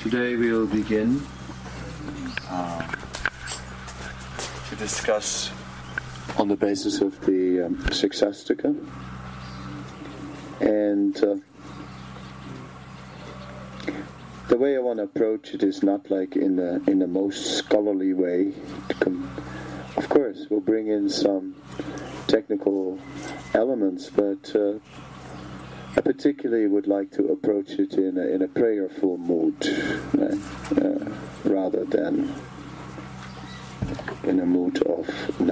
Today we'll begin to discuss on the basis of the Siksastaka, and the way I want to approach it is not like in the most scholarly way. Of course, we'll bring in some technical elements, but I particularly would like to approach it in a prayerful mood, rather than in a mood of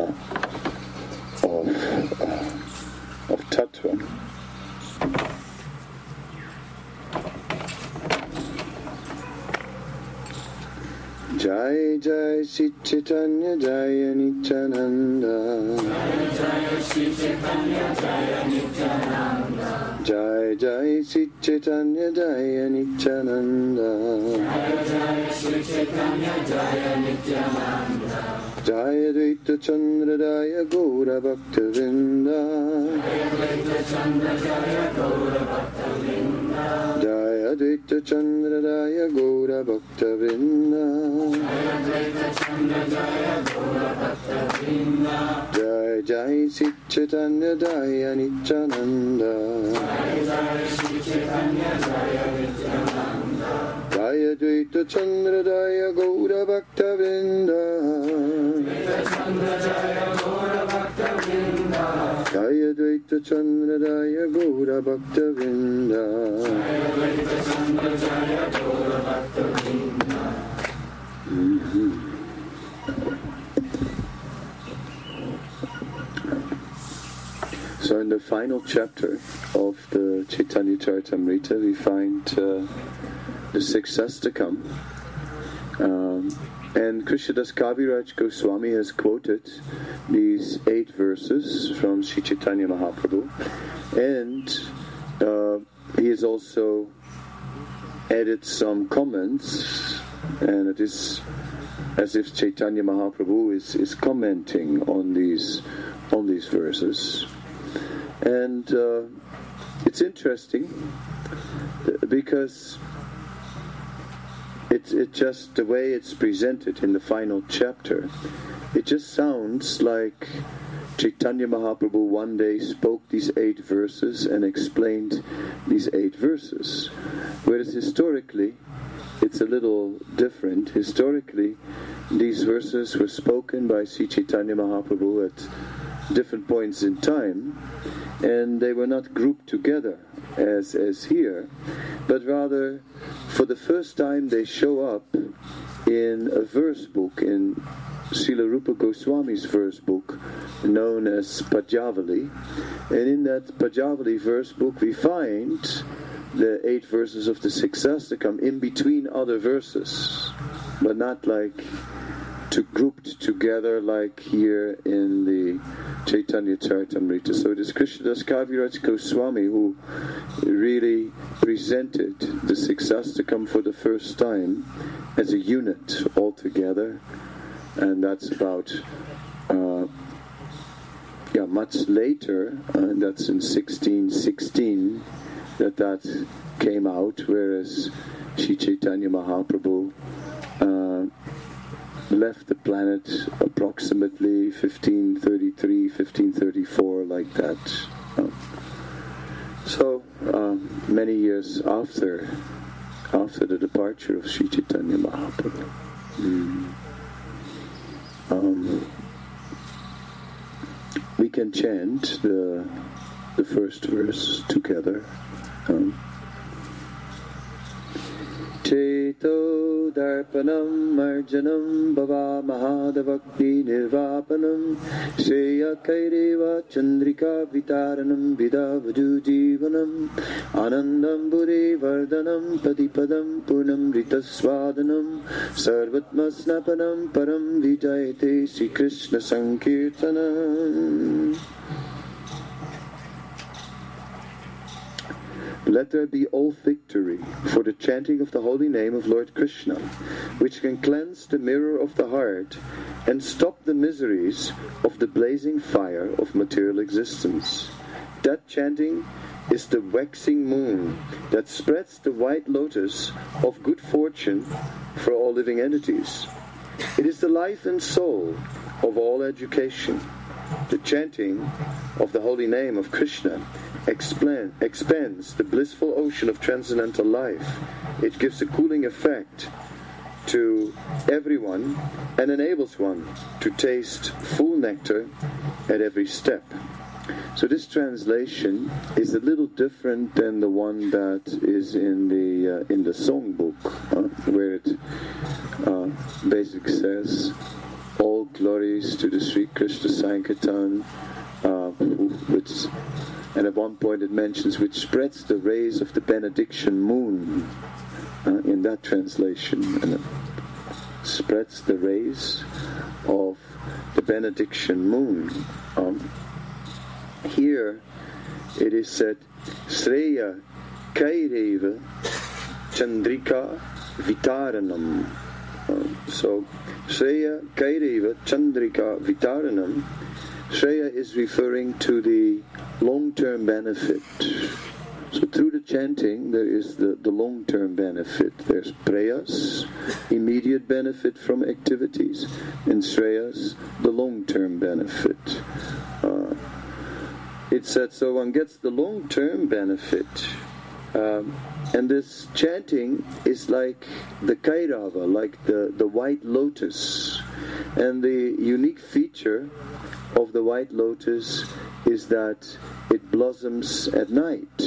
tattva. Jai Jai Shri Chaitanya Jaya Nityananda. Jai Jai Shri Chaitanya Jaya Nityananda. Jai Jai Shri Chaitanya Jaya Nityananda. Jai Jai Shri Chaitanya Jaya Nityananda. Jaya Advaita Chandra Jaya Gaura Bhakta Vrinda. Jaya Advaita Chandra Jaya Gaura Bhakta Vrinda. Jaya Advaita Chandra Jaya Gaura Bhakta Vrinda. Jaya Advaita Chandra Jaya Gaura Bhakta Vrinda. Jaya Jai Shri Chaitanya Jaya Nityananda. Jaya Jai Shri Chaitanya Jaya Nityananda. Jaya Advaita Chandra Jaya Gaura Bhakta Vrinda. Jaya Advaita Chandra Jaya Gaura Bhakta Vrinda. Jaya Advaita Chandra Jaya Gaura Bhakta Vrinda. So in the final chapter of the Chaitanya Charitamrita we find the Siksastaka. And Krishnadas Kaviraj Goswami has quoted these 8 verses from Sri Chaitanya Mahaprabhu, and he has also added some comments, and it is as if Chaitanya Mahaprabhu is commenting on these verses. And it's interesting because it just, the way it's presented in the final chapter, it just sounds like Chaitanya Mahaprabhu one day spoke these 8 verses and explained these 8 verses. Whereas historically, it's a little different. Historically, these verses were spoken by Sri Chaitanya Mahaprabhu at different points in time, and they were not grouped together as here, but rather for the first time they show up in a verse book, in Srila Rupa Goswami's verse book known as Pajavali. And in that Pajavali verse book we find the 8 verses of the Siksastaka in between other verses, but not like grouped together like here in the Chaitanya Charitamrita. So it is Krishnadas Kaviraj Goswami who really presented the Siksastaka for the first time as a unit altogether, and that's about much later, that's in 1616 that came out, whereas Sri Chaitanya Mahaprabhu left the planet approximately 1533, 1534, like that. So many years after the departure of Sri Chaitanya Mahaprabhu. We can chant the first verse together. Cheto darpanam marjanam bhava mahadavakti nirvapanam Shreya kaireva chandrika vitaranam vidavaju jivanam Anandam buri vardhanam padipadam purnam ritaswadanam Sarvatma snapanam param vijayate Sri Krishna Sankirtanam. Let there be all victory for the chanting of the holy name of Lord Krishna, which can cleanse the mirror of the heart and stop the miseries of the blazing fire of material existence. That chanting is the waxing moon that spreads the white lotus of good fortune for all living entities. It is the life and soul of all education. The chanting of the holy name of Krishna expands the blissful ocean of transcendental life. It gives a cooling effect to everyone and enables one to taste full nectar at every step. So this translation is a little different than the one that is in the songbook, where it basically says, "All glories to the Sri Krishna Sankirtan," and at one point it mentions, "which spreads the rays of the benediction moon," in that translation, and it spreads the rays of the benediction moon. Here it is said, "Sreya Kaireva Chandrika Vitaranam." So Shreya Kaireva Chandrika Vitaranam. Shreya is referring to the long-term benefit. So through the chanting there is the long-term benefit. There's prayas, immediate benefit from activities, and shreyas, the long-term benefit. It said, so one gets the long-term benefit. And this chanting is like the Kairava, like the white lotus. And the unique feature of the white lotus is that it blossoms at night.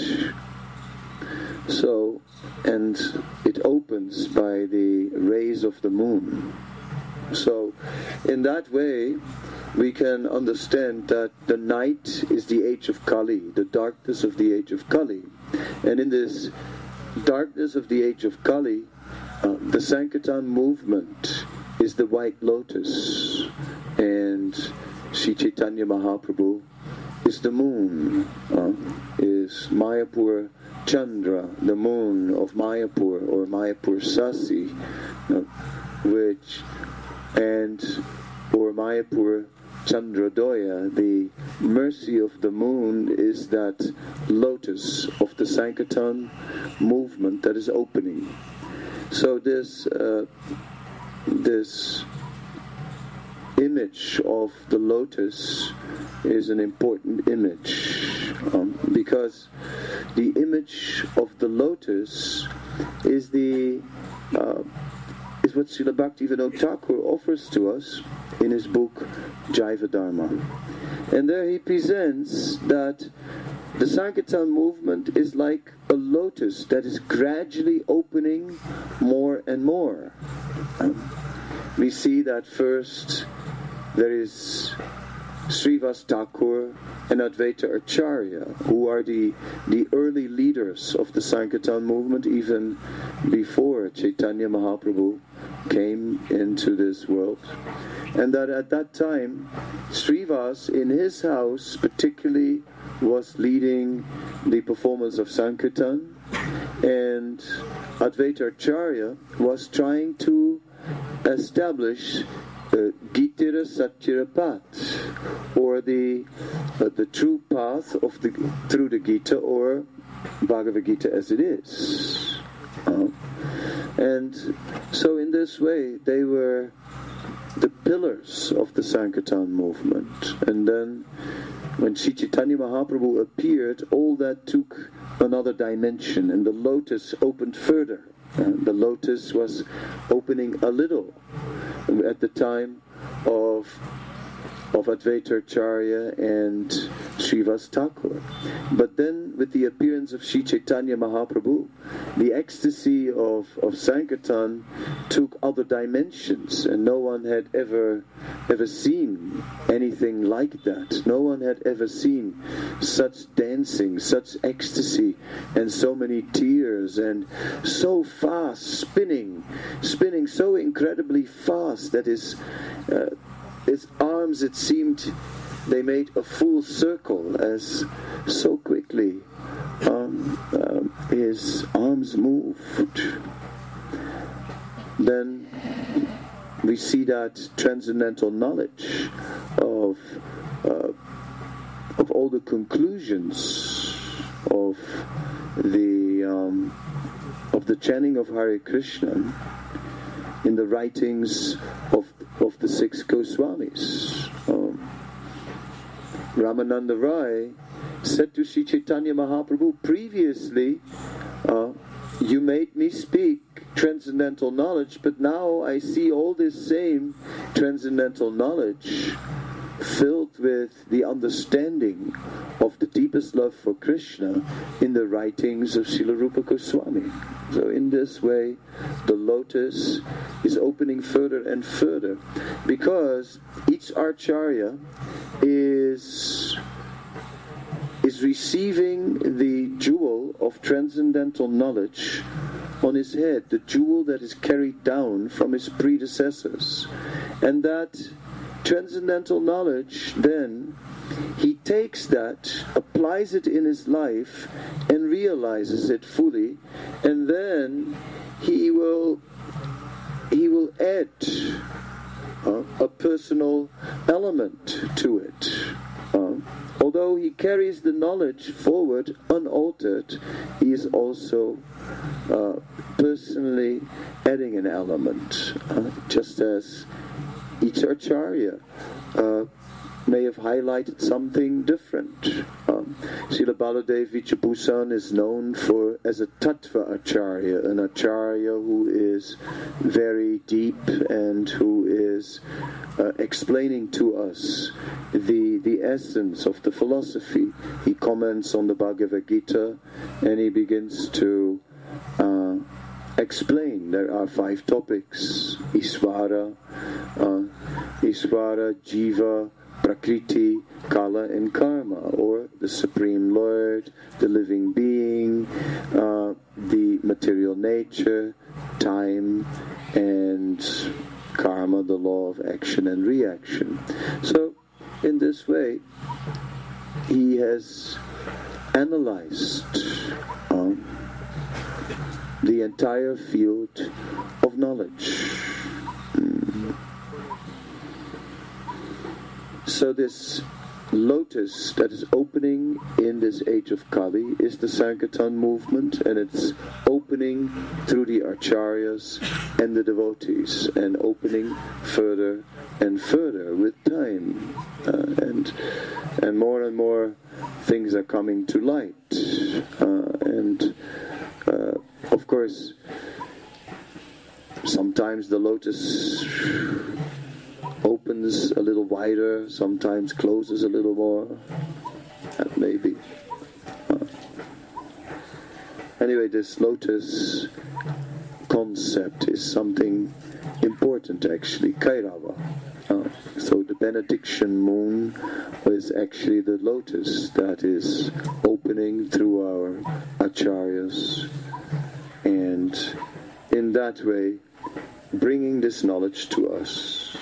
So, and it opens by the rays of the moon. So, in that way, we can understand that the night is the age of Kali, the darkness of the age of Kali. And in this darkness of the age of Kali, the Sankirtan movement is the white lotus, and Sri Chaitanya Mahaprabhu is the moon, is Mayapur Chandra, the moon of Mayapur, or Mayapur Sasi, or Mayapur Chandradoya, the mercy of the moon is that lotus of the Sankirtan movement that is opening. So this image of the lotus is an important image, because the image of the lotus is what Srila Bhaktivinoda Thakur offers to us in his book Jaiva Dharma. And there he presents that the Sankirtan movement is like a lotus that is gradually opening more and more. We see that first there is Srivas Thakur and Advaita Acharya, who are the early leaders of the Sankirtan movement, even before Chaitanya Mahaprabhu came into this world. And that at that time, Srivas in his house particularly was leading the performance of Sankirtan, and Advaita Acharya was trying to establish Gitara Satyarapat, or the true path of through the Gita, or Bhagavad Gita as it is. And so in this way they were the pillars of the Sankirtan movement. And then when Sri Chaitanya Mahaprabhu appeared, all that took another dimension, and the lotus opened further. The lotus was opening a little at the time of Advaita Acharya and Srivas Thakur. But then with the appearance of Sri Chaitanya Mahaprabhu, the ecstasy of Sankirtan took other dimensions, and no one had ever seen anything like that. No one had ever seen such dancing, such ecstasy, and so many tears, and so fast, spinning so incredibly fast that his arms, it seemed, they made a full circle as so quickly his arms moved. Then we see that transcendental knowledge of all the conclusions of the chanting of Hare Krishna in the writings of the six Goswamis. Ramananda Rai said to Sri Chaitanya Mahaprabhu, previously you made me speak transcendental knowledge, but now I see all this same transcendental knowledge filled with the understanding of the deepest love for Krishna in the writings of Srila Rupa Goswami. So in this way, the lotus is opening further and further, because each Acharya is receiving the jewel of transcendental knowledge on his head, the jewel that is carried down from his predecessors. And that transcendental knowledge, then, he takes that, applies it in his life, and realizes it fully, and then he will add a personal element to it. Although he carries the knowledge forward unaltered, he is also personally adding an element, just as each Acharya may have highlighted something different. Srila Baladev Vichapushan is known as a Tattva Acharya, an Acharya who is very deep and who is explaining to us the essence of the philosophy. He comments on the Bhagavad Gita and he begins to explain. There are 5 topics: Isvara, Jiva, Prakriti, Kala, and Karma, or the Supreme Lord, the living being, the material nature, time, and karma, the law of action and reaction. So, in this way, he has analyzed the entire field of knowledge. So this lotus that is opening in this age of Kali is the Sankirtan movement, and it's opening through the Acharyas and the devotees, and opening further and further with time, and more things are coming to light, and of course sometimes the lotus opens a little wider, sometimes closes a little more. That may be. Anyway, this lotus concept is something important, actually. Kairava. So the benediction moon is actually the lotus that is opening through our acharyas, and in that way bringing this knowledge to us.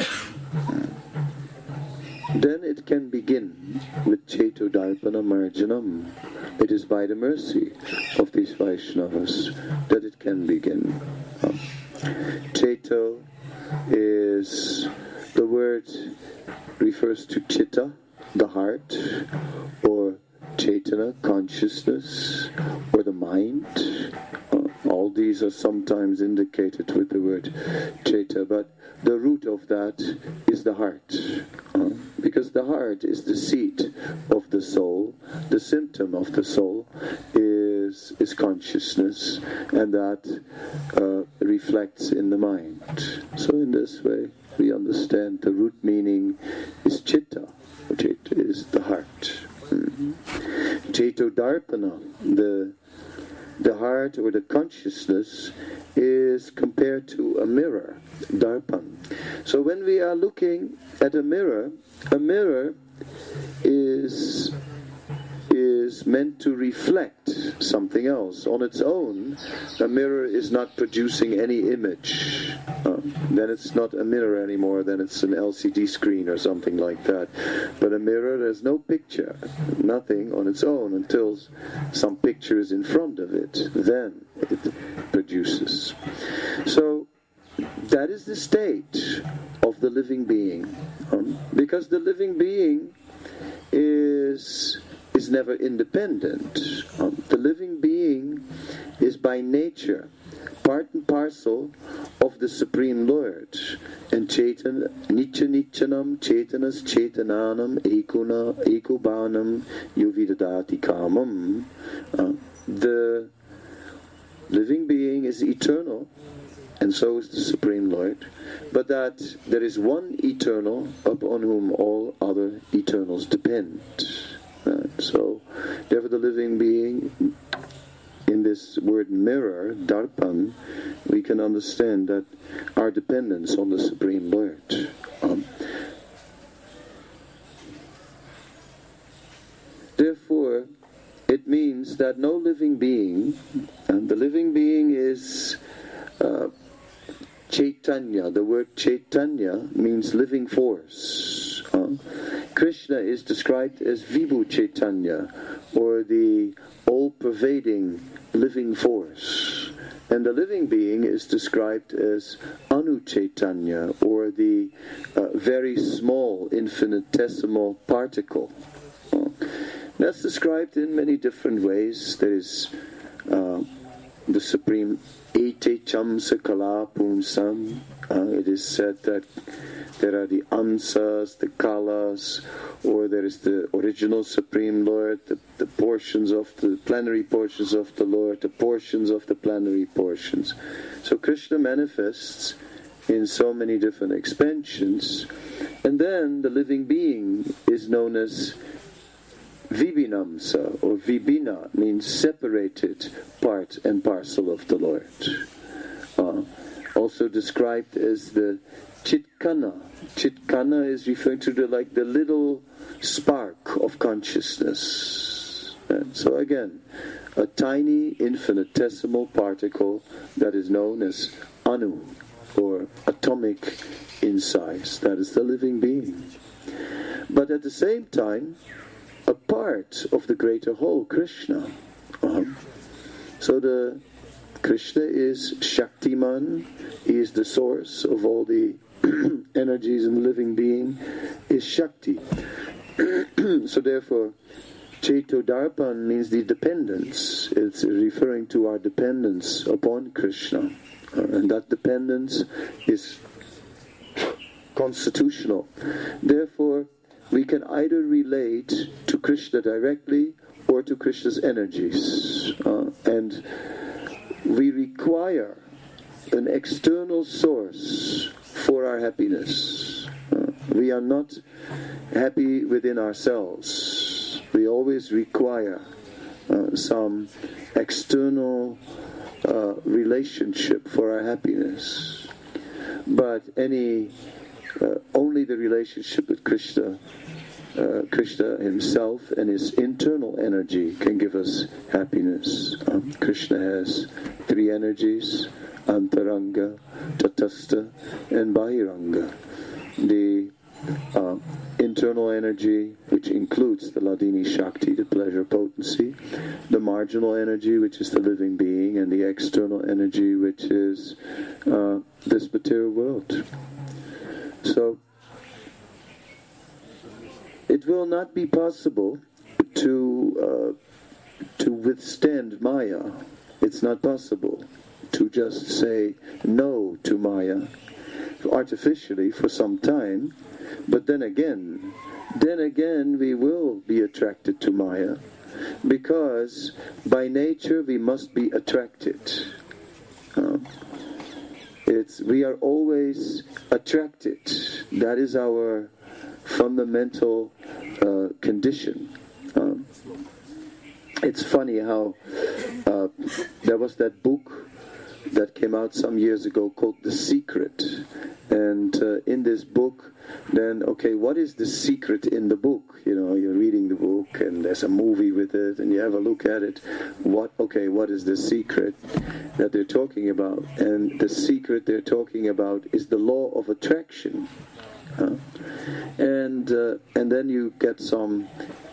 Then it can begin with Cheto Darpana Marjanam. It is by the mercy of these Vaishnavas that it can begin. Cheto is, the word refers to Chitta, the heart, or Chaitana, consciousness, or the mind. All these are sometimes indicated with the word Chaita, but the root of that is the heart. Because the heart is the seat of the soul, the symptom of the soul is consciousness, and that reflects in the mind. So in this way we understand the root meaning is Chitta. Chitta is the heart. Cheto Darpana, the heart or the consciousness, is compared to a mirror, darpan. So when we are looking at a mirror is meant to reflect something else. On its own, a mirror is not producing any image. Then it's not a mirror anymore, then it's an LCD screen or something like that. But a mirror, there's no picture, nothing on its own until some picture is in front of it. Then it produces. So that is the state of the living being. Because the living being is is never independent. The living being is by nature part and parcel of the Supreme Lord. And Chaitanya, Nitya Nityanam, Chaitanas Chaitananam, Ekobhanam, Yuvidadati Kamam. The living being is eternal, and so is the Supreme Lord, but that there is one eternal upon whom all other eternals depend. So, therefore the living being, in this word mirror, darpan, we can understand that our dependence on the Supreme Lord. Therefore, it means that no living being, and the living being is Chaitanya. The word Chaitanya means living force. Krishna is described as Vibhu Chaitanya, or the all-pervading living force. And the living being is described as Anu Chaitanya, or the very small, infinitesimal particle. That's described in many different ways. There is the Supreme Ete Chamsa Kala Punsam. It is said that there are the Ansas, the Kalas, or there is the original Supreme Lord, the portions of the plenary portions of the Lord, the portions of the plenary portions. So Krishna manifests in so many different expansions. And then the living being is known as Vibhinamsa, or Vibhina, means separated part and parcel of the Lord. Also described as the Chitkana. Chitkana is referring to the little spark of consciousness. And so again, a tiny infinitesimal particle that is known as Anu, or atomic in size. That is the living being. But at the same time, a part of the greater whole, Krishna. So the Krishna is Shaktiman, he is the source of all the energies in the living being, is Shakti. So therefore, Chaitodarpan means the dependence. It's referring to our dependence upon Krishna. And that dependence is constitutional. Therefore, we can either relate to Krishna directly or to Krishna's energies. And we require an external source for our happiness. We are not happy within ourselves. We always require some external relationship for our happiness. But only the relationship with Krishna, Krishna himself and his internal energy can give us happiness. Krishna has three energies: Antaranga, Tatastha, and Bahiranga. The internal energy, which includes the Ladini Shakti, the pleasure potency, the marginal energy, which is the living being, and the external energy, which is this material world. So, it will not be possible to withstand Maya. It's not possible to just say no to Maya artificially for some time, but then again we will be attracted to Maya, because by nature we must be attracted. We are always attracted. That is our fundamental condition. It's funny how there was that book that came out some years ago called The Secret, and in this book, then what is the secret in the book? You're reading the book and there's a movie with it, and you have a look at it. What is the secret that they're talking about? And the secret they're talking about is the law of attraction. And then you get some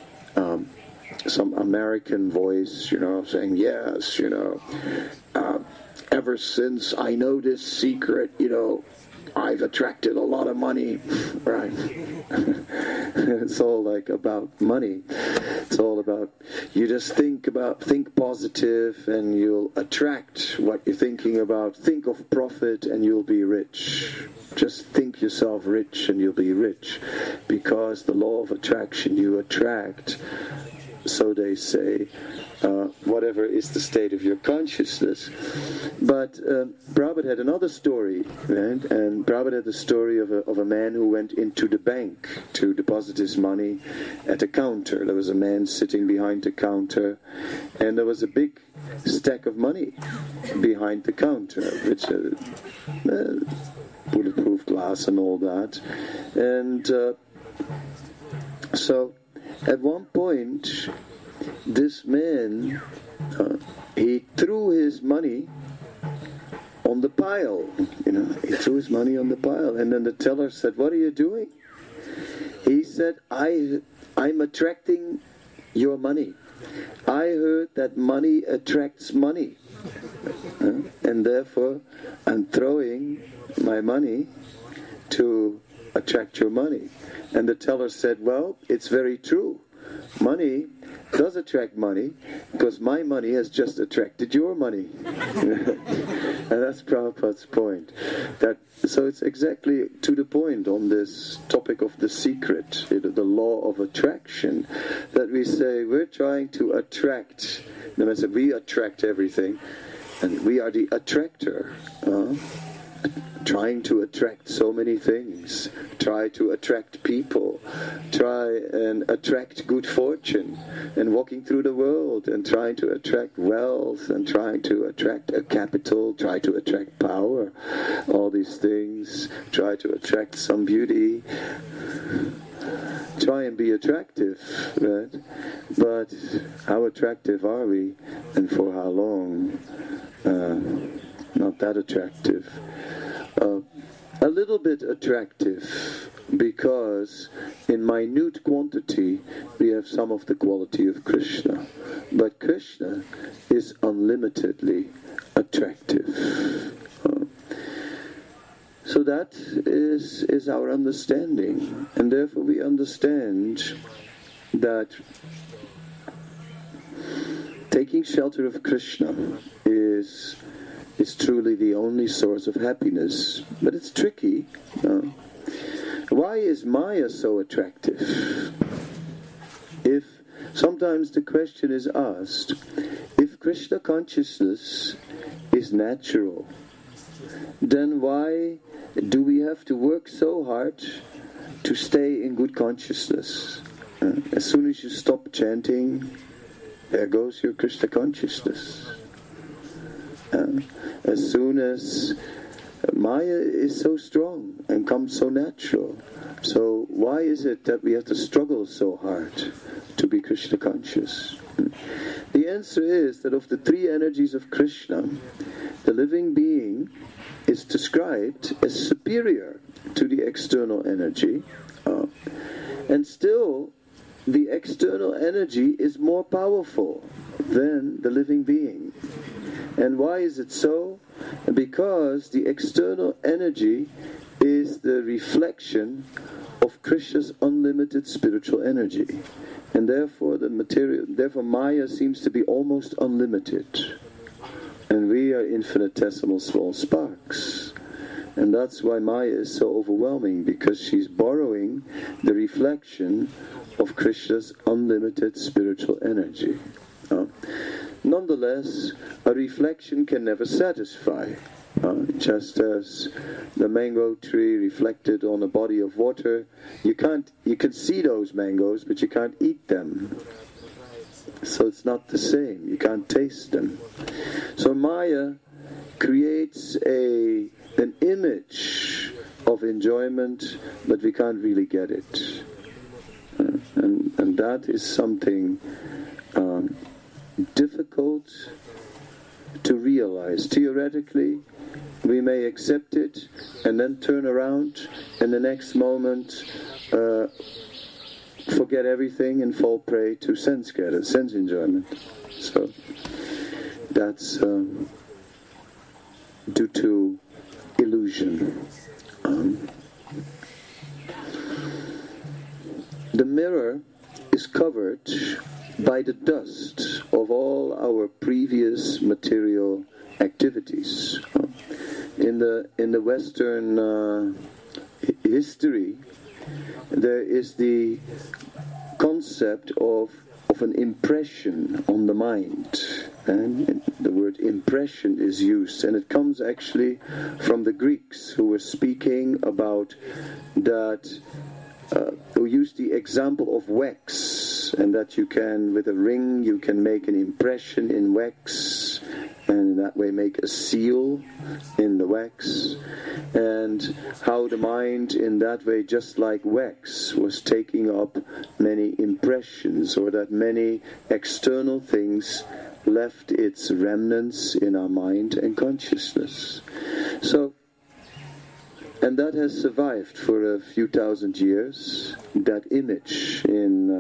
American voice, saying, yes, ever since I know this secret, I've attracted a lot of money, right? It's all like about money. It's all about, you just think positive and you'll attract what you're thinking about. Think of profit and you'll be rich. Just think yourself rich and you'll be rich. Because the law of attraction, you attract, so they say, whatever is the state of your consciousness. But Prabhupada had another story, right? And Prabhupada had the story of a man who went into the bank to deposit his money at a counter. There was a man sitting behind the counter, and there was a big stack of money behind the counter, which bulletproof glass and all that. And so at one point, this man, he threw his money on the pile. He threw his money on the pile. And then the teller said, "What are you doing?" He said, I'm attracting your money. I heard that money attracts money. And therefore, I'm throwing my money to attract your money. And the teller said, "Well, it's very true. Money does attract money, because my money has just attracted your money." And that's Prabhupada's point. So it's exactly to the point on this topic of the secret, the law of attraction, that we say we're trying to attract. We attract everything, and we are the attractor. Trying to attract so many things. Try to attract people. Try and attract good fortune. And walking through the world and trying to attract wealth and trying to attract a capital. Try to attract power. All these things. Try to attract some beauty. Try and be attractive, right? But how attractive are we? And for how long? Not that attractive. A little bit attractive, because in minute quantity we have some of the quality of Krishna, but Krishna is unlimitedly attractive. So that is our understanding, and therefore we understand that taking shelter of Krishna is truly the only source of happiness. But it's tricky. Why is Maya so attractive? If sometimes the question is asked, if Krishna consciousness is natural, then why do we have to work so hard to stay in good consciousness? As soon as you stop chanting, there goes your Krishna consciousness. As soon as Maya is so strong and comes so natural, so why is it that we have to struggle so hard to be Krishna conscious? The answer is that of the three energies of Krishna, the living being is described as superior to the external energy, and still the external energy is more powerful than the living being. And why is it so? Because the external energy is the reflection of Krishna's unlimited spiritual energy. And therefore therefore Maya seems to be almost unlimited. And we are infinitesimal small sparks. And that's why Maya is so overwhelming, because she's borrowing the reflection of Krishna's unlimited spiritual energy. Nonetheless, a reflection can never satisfy. Just as the mango tree reflected on a body of water, you can see those mangoes, but you can't eat them. So it's not the same. You can't taste them. So Maya creates an image of enjoyment, but we can't really get it. And that is something difficult to realize. Theoretically, we may accept it and then turn around and the next moment forget everything and fall prey to sense enjoyment. So that's due to illusion. The mirror is covered by the dust of all our previous material activities. In the Western history, there is the concept of an impression on the mind, and the word impression is used, and it comes actually from the Greeks, who were speaking about that, who used the example of wax, and that you can, with a ring, you can make an impression in wax, and in that way make a seal in the wax, and how the mind in that way, just like wax, was taking up many impressions, or that many external things left its remnants in our mind and consciousness. So, and that has survived for a few thousand years, that image in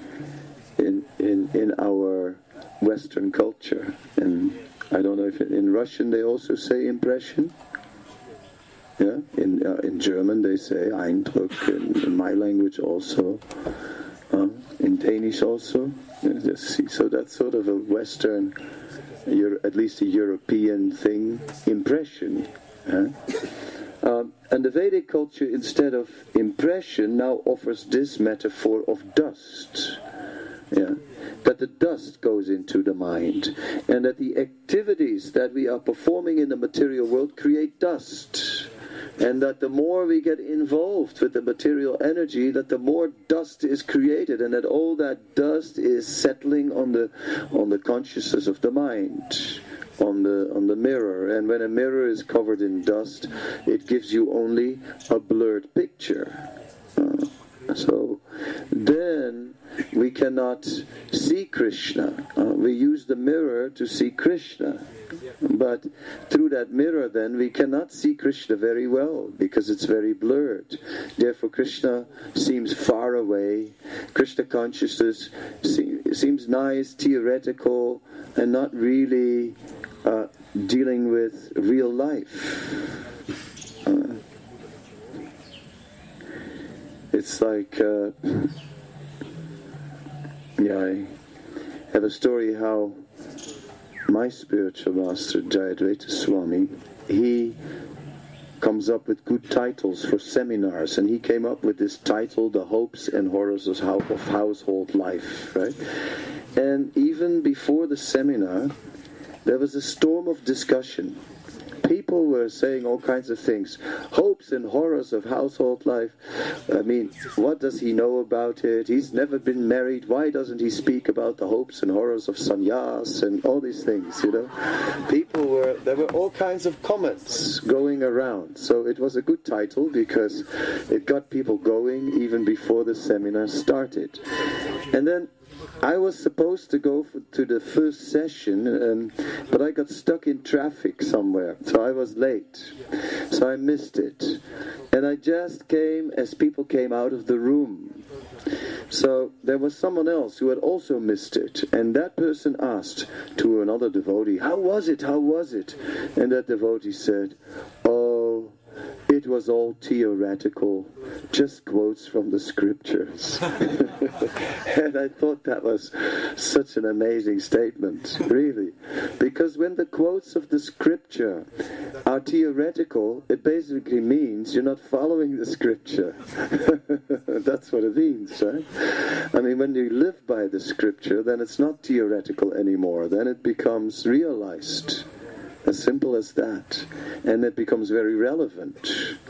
our Western culture. And I don't know if in Russian they also say impression. Yeah, in German they say Eindruck. In my language also. In Danish also. So that's sort of a Western, at least a European thing. Impression. And the Vedic culture, instead of impression, now offers this metaphor of dust. Yeah, that the dust goes into the mind, and that the activities that we are performing in the material world create dust, and that the more we get involved with the material energy, that the more dust is created, and that all that dust is settling on the consciousness of the mind, on the mirror. And when a mirror is covered in dust, it gives you only a blurred picture. So then we cannot see Krishna. We use the mirror to see Krishna. But through that mirror then we cannot see Krishna very well, because it's very blurred. Therefore Krishna seems far away. Krishna consciousness seems nice, theoretical, and not really dealing with real life. It's like, I have a story how my spiritual master, Jayadvaita Swami, he comes up with good titles for seminars, and he came up with this title, The Hopes and Horrors of Household Life, right? And even before the seminar, there was a storm of discussion. People were saying all kinds of things. Hopes and horrors of household life. I mean, what does he know about it? He's never been married. Why doesn't he speak about the hopes and horrors of sannyas and all these things, there were all kinds of comments going around. So it was a good title, because it got people going even before the seminar started. And then I was supposed to go to the first session, but I got stuck in traffic somewhere, so I was late. So I missed it. And I just came as people came out of the room. So there was someone else who had also missed it, and that person asked to another devotee, "How was it? How was it?" And that devotee said, "Oh, it was all theoretical, just quotes from the scriptures." And I thought that was such an amazing statement, really. Because when the quotes of the scripture are theoretical, it basically means you're not following the scripture. That's what it means, right? I mean, when you live by the scripture, then it's not theoretical anymore. Then it becomes realized. As simple as that. And it becomes very relevant.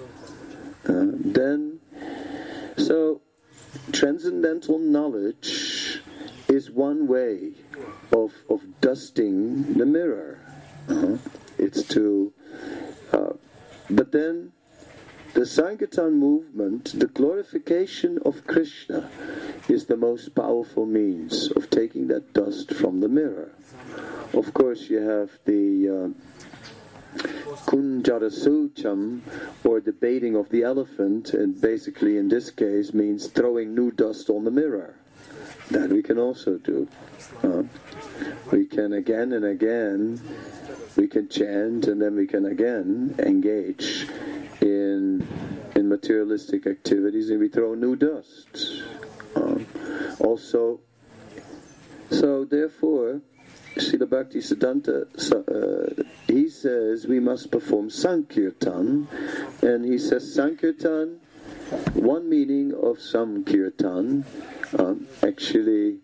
So transcendental knowledge is one way of dusting the mirror. It's to... but then the Sankirtan movement, the glorification of Krishna, is the most powerful means of taking that dust from the mirror. Of course, you have the Kunjara Sucham, or the baiting of the elephant, and basically in this case means throwing new dust on the mirror. That we can also do. We can again and again, we can chant, and then we can again engage in materialistic activities and we throw new dust. Also, so therefore, Srila Bhaktisiddhanta, he says we must perform Sankirtan, and he says Sankirtan, one meaning of Sankirtan, actually,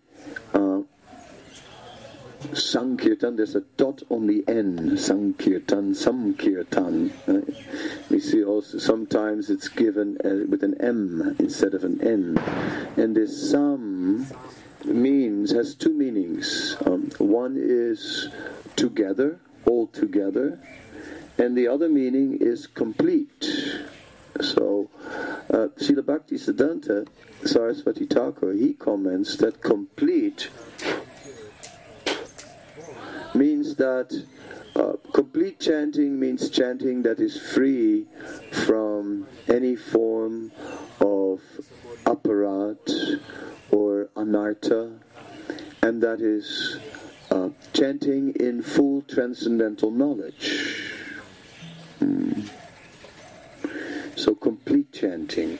Sankirtan, there's a dot on the N, Sankirtan, Samkirtan. We see also sometimes it's given with an M instead of an N. And this Sam has two meanings. One is together, all together, and the other meaning is complete. So, Srila Bhaktisiddhanta Saraswati Thakur, he comments that complete means that complete chanting means chanting that is free from any form of aparat or anartha, and that is chanting in full transcendental knowledge. So complete chanting.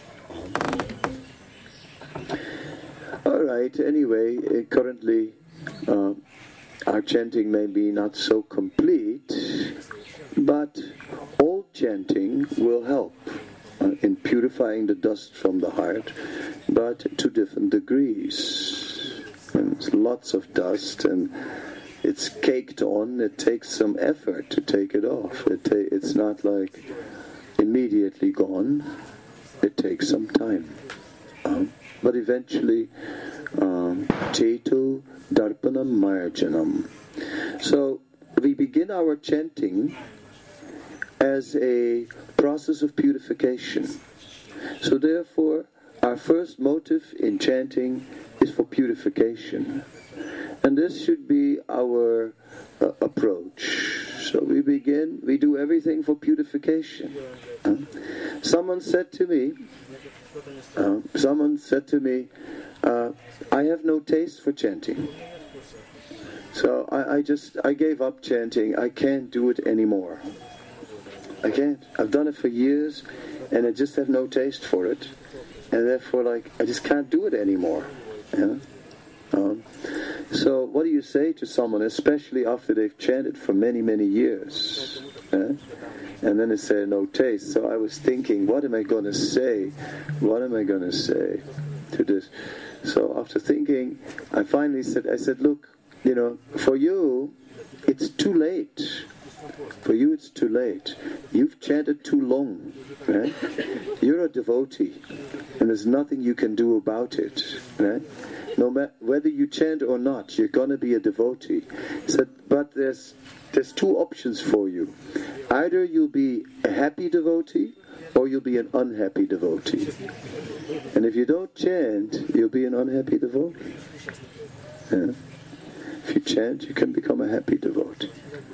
Alright, anyway, currently our chanting may be not so complete, but all chanting will help in purifying the dust from the heart, but to different degrees. And there's lots of dust and it's caked on, it takes some effort to take it off. It's not like immediately gone, it takes some time. But eventually, Chetu Darpanam Marjanam. So we begin our chanting as a process of purification. So therefore, our first motive in chanting is for purification. And this should be our approach. So we do everything for purification. Someone said to me, I have no taste for chanting. So I gave up chanting. I can't do it anymore. I can't. I've done it for years and I just have no taste for it. And therefore, I just can't do it anymore. Yeah? So what do you say to someone, especially after they've chanted for many, many years? And then they say, no taste. So I was thinking, what am I going to say? What am I going to say to this? So after thinking, I finally said, look, for you, it's too late. For you, it's too late. You've chanted too long. Right? You're a devotee, and there's nothing you can do about it. Right? No matter whether you chant or not, you're going to be a devotee. So, but there's two options for you. Either you'll be a happy devotee, or you'll be an unhappy devotee. And if you don't chant, you'll be an unhappy devotee. Yeah? If you chant, you can become a happy devotee.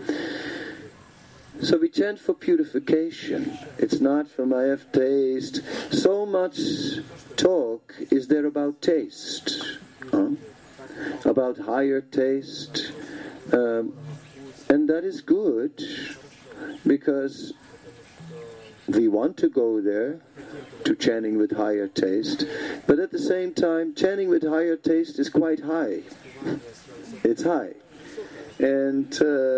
So we chant for purification. It's not from I have taste. So much talk is there about taste. About higher taste. And that is good, because we want to go there to chanting with higher taste. But at the same time, chanting with higher taste is quite high. It's high. And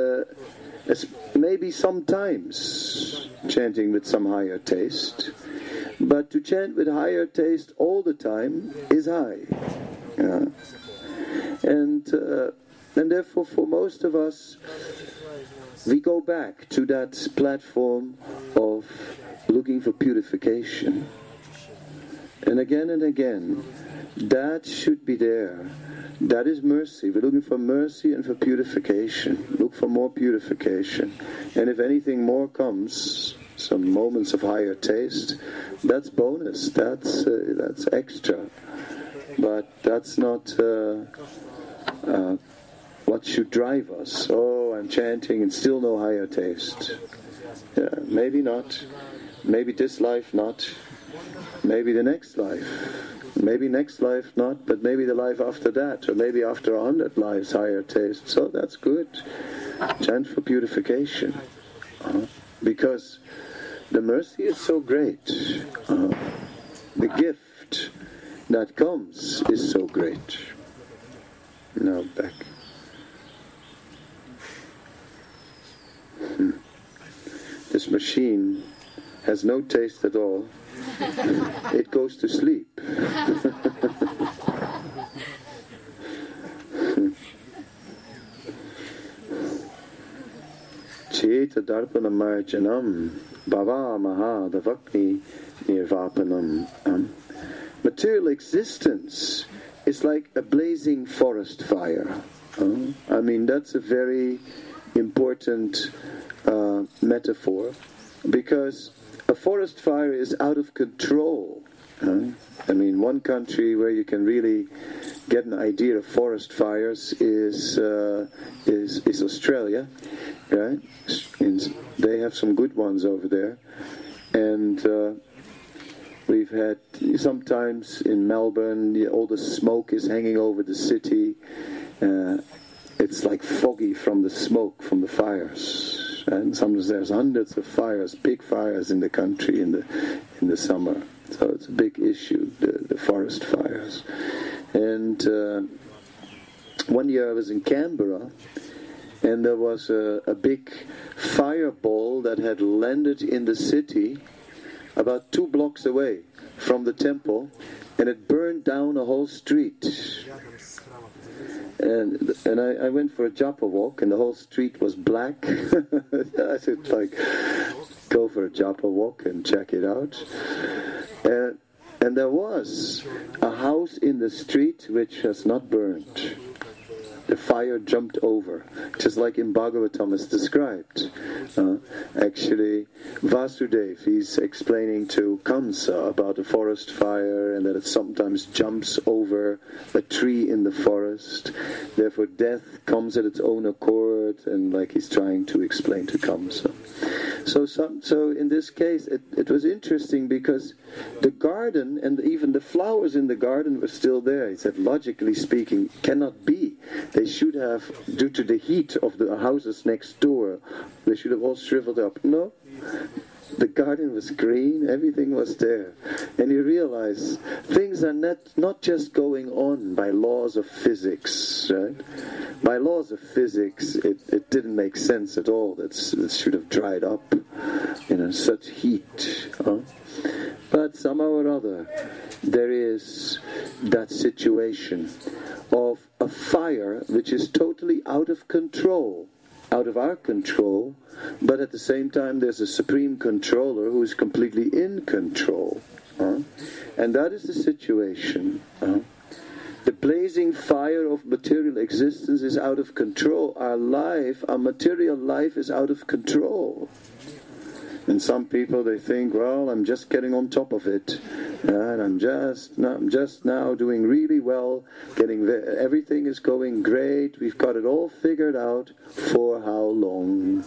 maybe sometimes chanting with some higher taste, but to chant with higher taste all the time is high. Yeah. And therefore for most of us, we go back to that platform of looking for purification. And again, that should be there. That is mercy. We're looking for mercy and for purification. Look for more purification. And if anything more comes, some moments of higher taste, that's bonus. That's extra. But that's not what should drive us. Oh, I'm chanting and still no higher taste. Yeah, maybe not. Maybe this life not. Maybe the next life. Maybe next life not, but maybe the life after that, or maybe after 100 lives, higher taste. So that's good. Chant for purification. Because the mercy is so great. The gift that comes is so great. Now back. This machine has no taste at all. It goes to sleep. Cheta darpana marjanam bhava maha davakni nirvapanam. Material existence is like a blazing forest fire. I mean, that's a very important metaphor, because a forest fire is out of control. I mean, one country where you can really get an idea of forest fires is Australia, right? And they have some good ones over there, and we've had sometimes in Melbourne, all the smoke is hanging over the city. It's like foggy from the smoke from the fires. And sometimes there's hundreds of fires, big fires in the country in the summer. So it's a big issue, the forest fires. And one year I was in Canberra, and there was a big fireball that had landed in the city about 2 blocks away from the temple, and it burned down a whole street. And I went for a japa walk, and the whole street was black. I said, go for a japa walk and check it out. And there was a house in the street which has not burned. The fire jumped over, just like in Bhagavatam is described. Actually, Vasudeva, he's explaining to Kamsa about a forest fire, and that it sometimes jumps over a tree in the forest. Therefore, death comes at its own accord, and like he's trying to explain to Kamsa. So in this case, it was interesting because the garden and even the flowers in the garden were still there. He said, logically speaking, cannot be. They should have, due to the heat of the houses next door, they should have all shriveled up. No, the garden was green, everything was there. And you realize things are not just going on by laws of physics, right? By laws of physics, it didn't make sense at all. It should have dried up, such heat. But somehow or other, there is that situation of a fire which is totally out of control, out of our control, but at the same time there's a supreme controller who is completely in control. And that is the situation. The blazing fire of material existence is out of control. Our material life is out of control. And some people, they think, well, I'm just getting on top of it, and I'm just now doing really well, everything is going great, we've got it all figured out. For how long?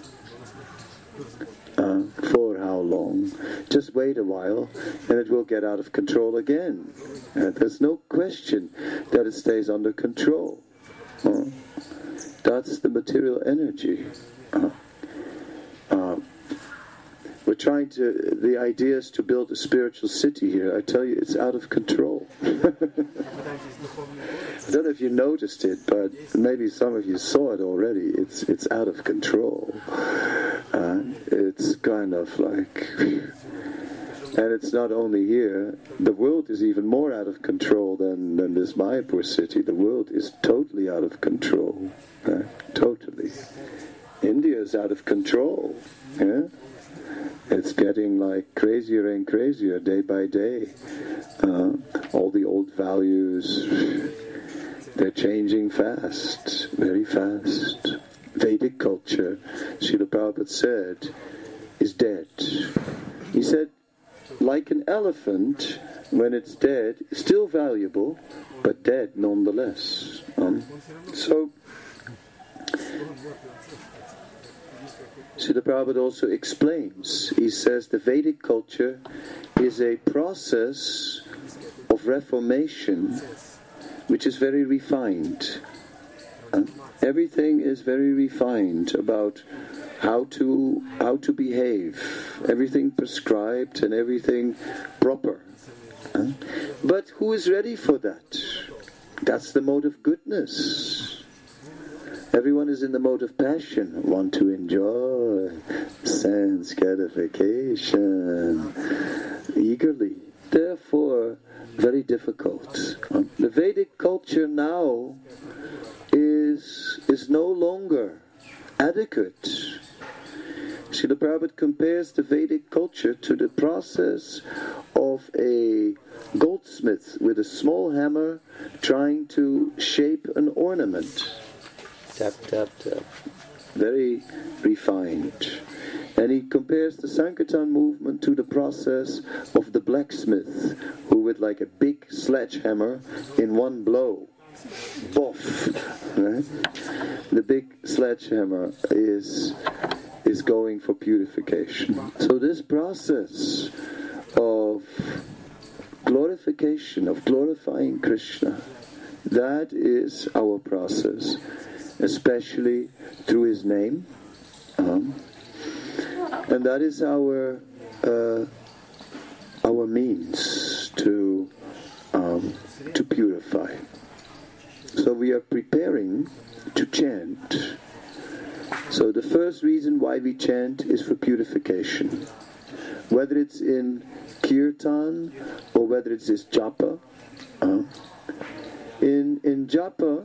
For how long? Just wait a while, and it will get out of control again. There's no question that it stays under control. That's the material energy. We're trying the idea is to build a spiritual city here. I tell you, it's out of control. I don't know if you noticed it, but maybe some of you saw it already. It's out of control. It's kind of like... And it's not only here. The world is even more out of control than this Mayapur city. The world is totally out of control. Totally. India is out of control. Yeah? It's getting like crazier and crazier day by day. All the old values, they're changing fast, very fast. Vedic culture, Srila Prabhupada said, is dead. He said, like an elephant, when it's dead, still valuable, but dead nonetheless. So, Srila Prabhupada also explains, he says the Vedic culture is a process of reformation which is very refined. Everything is very refined about how to behave, everything prescribed and everything proper. But who is ready for that? That's the mode of goodness. Everyone is in the mode of passion, want to enjoy sense gratification eagerly. Therefore, very difficult. The Vedic culture now is no longer adequate. Srila Prabhupada compares the Vedic culture to the process of a goldsmith with a small hammer trying to shape an ornament. Tap, tap, tap. Very refined. And he compares the Sankirtan movement to the process of the blacksmith, who with like a big sledgehammer in one blow, boff, right? The big sledgehammer is going for purification. So this process of glorification, of glorifying Krishna, that is our process, especially through his name, and that is our means to purify. So we are preparing to chant. So the first reason why we chant is for purification. Whether it's in kirtan or whether it's japa. In japa,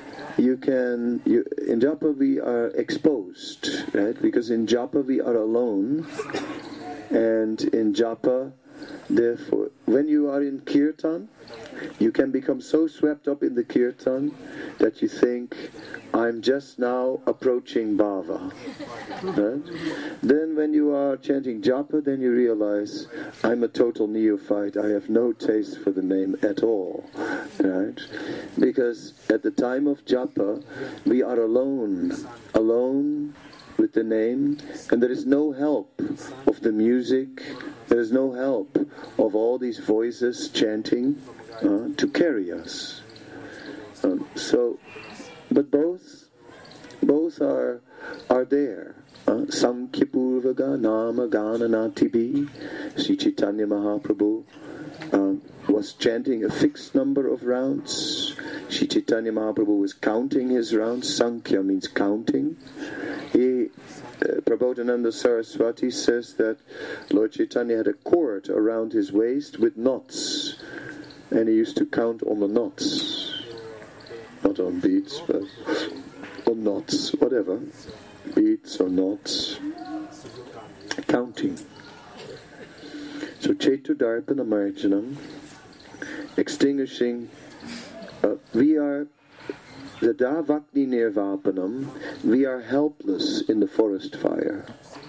in japa we are exposed, right? Because in japa we are alone, and in japa, therefore, when you are in kirtan, you can become so swept up in the kirtan that you think, I'm just now approaching bhava. Right? Then when you are chanting japa, then you realize, I'm a total neophyte, I have no taste for the name at all. Right? Because at the time of japa, we are alone with the name, and there is no help of the music, there is no help of all these voices chanting to carry us. But both are there. Sankhya-purvaga nama gananatibi. Sri Chaitanya Mahaprabhu was chanting a fixed number of rounds. Sri Chaitanya Mahaprabhu was counting his rounds. Sankhya means counting. Prabodhananda Saraswati says that Lord Chaitanya had a cord around his waist with knots, and he used to count on the knots. Not on beats, but on knots, whatever. Beats or knots. Counting. So Chetudarpana Marjanam, extinguishing, we are Yada Vakni Nirvapanam, we are helpless in the forest fire.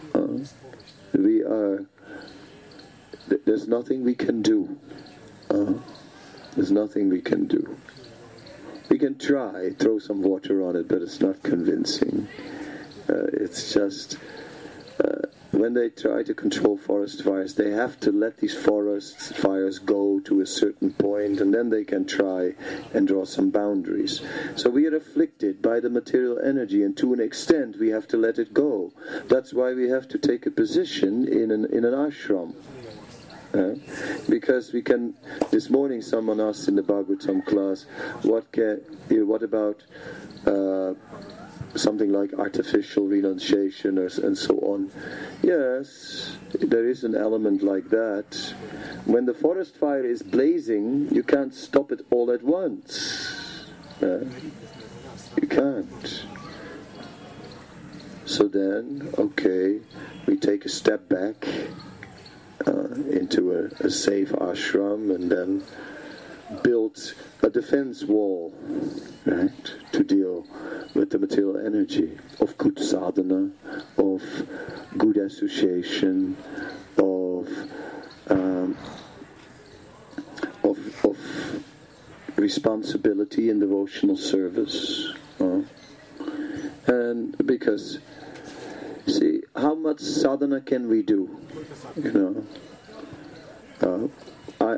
There's nothing we can do. There's nothing we can do. We can try, throw some water on it, but it's not convincing. It's just, when they try to control forest fires, they have to let these forest fires go to a certain point, and then they can try and draw some boundaries. So we are afflicted by the material energy, and to an extent we have to let it go. That's why we have to take a position in an ashram. Because we can. This morning, someone asked in the Bhagavatam class, what about something like artificial renunciation and so on? Yes, there is an element like that. When the forest fire is blazing, you can't stop it all at once. You can't. So then, okay, we take a step back into a safe ashram, and then build a defense wall, right, to deal with the material energy of good sadhana, of good association, of responsibility in devotional service. And because, see, how much sadhana can we do?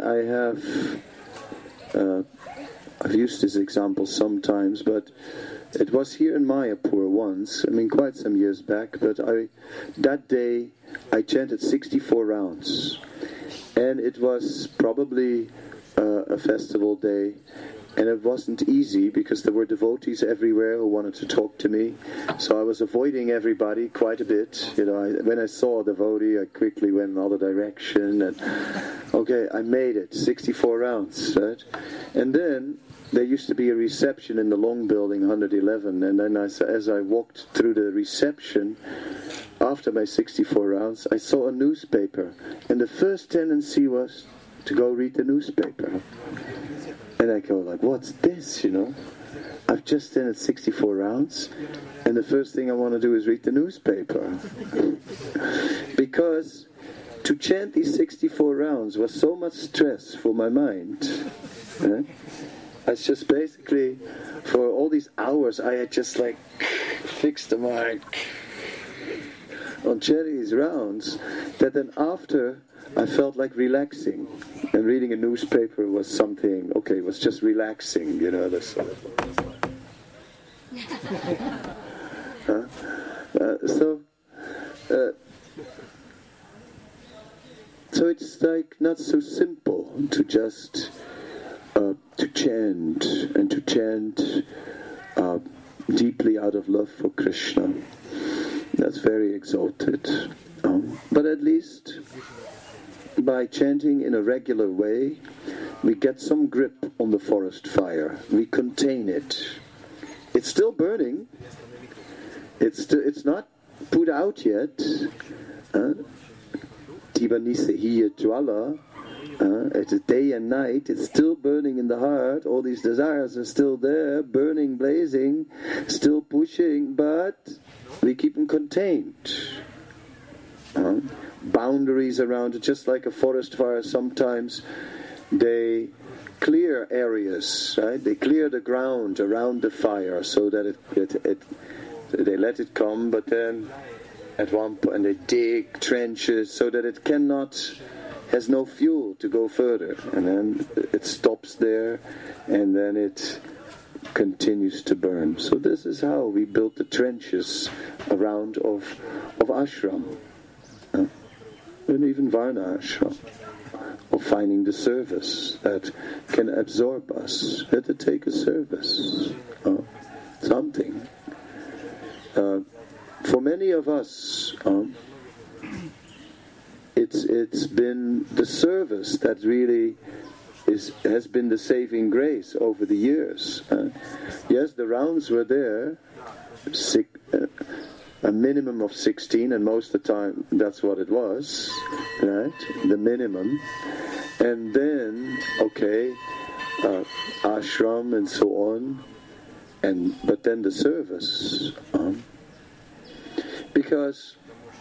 I've used this example sometimes, but It was here in Mayapur once, quite some years back, but that day I chanted 64 rounds. And it was probably a festival day, and it wasn't easy because there were devotees everywhere who wanted to talk to me. So I was avoiding everybody quite a bit. When I saw a devotee, I quickly went in the other direction, and okay, I made it, 64 rounds, right? And then there used to be a reception in the long building, 111, and then as I walked through the reception, after my 64 rounds, I saw a newspaper, and the first tendency was to go read the newspaper. And I go like, what's this, I've just done it 64 rounds, and the first thing I want to do is read the newspaper. Because to chant these 64 rounds was so much stress for my mind. It's just basically, for all these hours, I had just fixed the mind on chanting these rounds, that then after I felt like relaxing, and reading a newspaper was something, it was just relaxing, this sort of. So it's not so simple to just to chant and to chant deeply out of love for Krishna. That's very exalted. But at least by chanting in a regular way, we get some grip on the forest fire. We contain it. It's still burning. It's not put out yet. Tibanise jwala. It's day and night. It's still burning in the heart. All these desires are still there, burning, blazing, still pushing, but we keep them contained. Boundaries around it, just like a forest fire. Sometimes they clear areas, right? They clear the ground around the fire so that they let it come, but then at one point they dig trenches so that it has no fuel to go further, and then it stops there, and then it continues to burn. So this is how we built the trenches around of ashram. And even Varna ashram, of finding the service that can absorb us. Let it take a service, something. For many of us, it's been the service that really has been the saving grace over the years. Yes, the rounds were there, a minimum of 16, and most of the time that's what it was, right? The minimum. And then, ashram and so on, but then the service. Because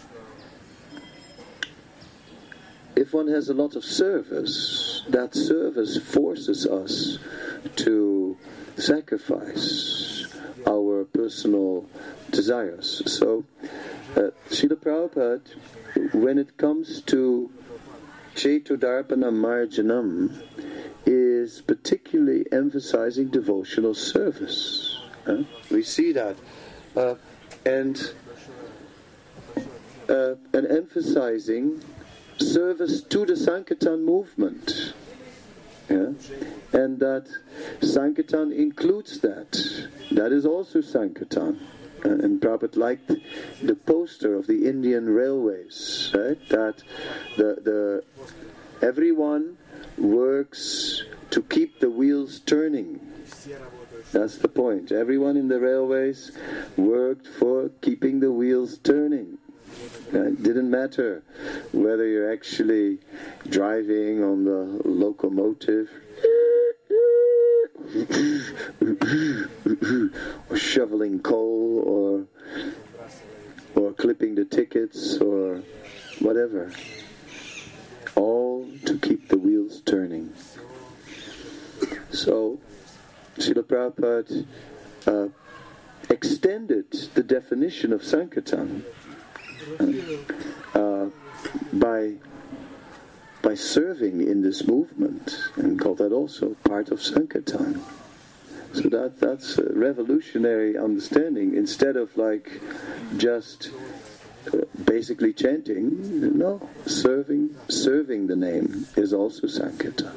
if one has a lot of service, that service forces us to sacrifice our personal desires. So, Srila Prabhupada, when it comes to Chetudarpana Marjanam, is particularly emphasizing devotional service. We see that. And emphasizing service to the Sankirtan movement. And that Sankirtan includes that. That is also Sankirtan. And Prabhupada liked the poster of the Indian Railways, right? That the everyone works to keep the wheels turning. That's the point. Everyone in the railways worked for keeping the wheels turning. It didn't matter whether you're actually driving on the locomotive or shoveling coal or clipping the tickets or whatever. All to keep the wheels turning. So Srila Prabhupada extended the definition of Sankirtan by serving in this movement, and called that also part of Sankirtan. So that's a revolutionary understanding. Instead of like just basically chanting, no, serving the name is also Sankirtan.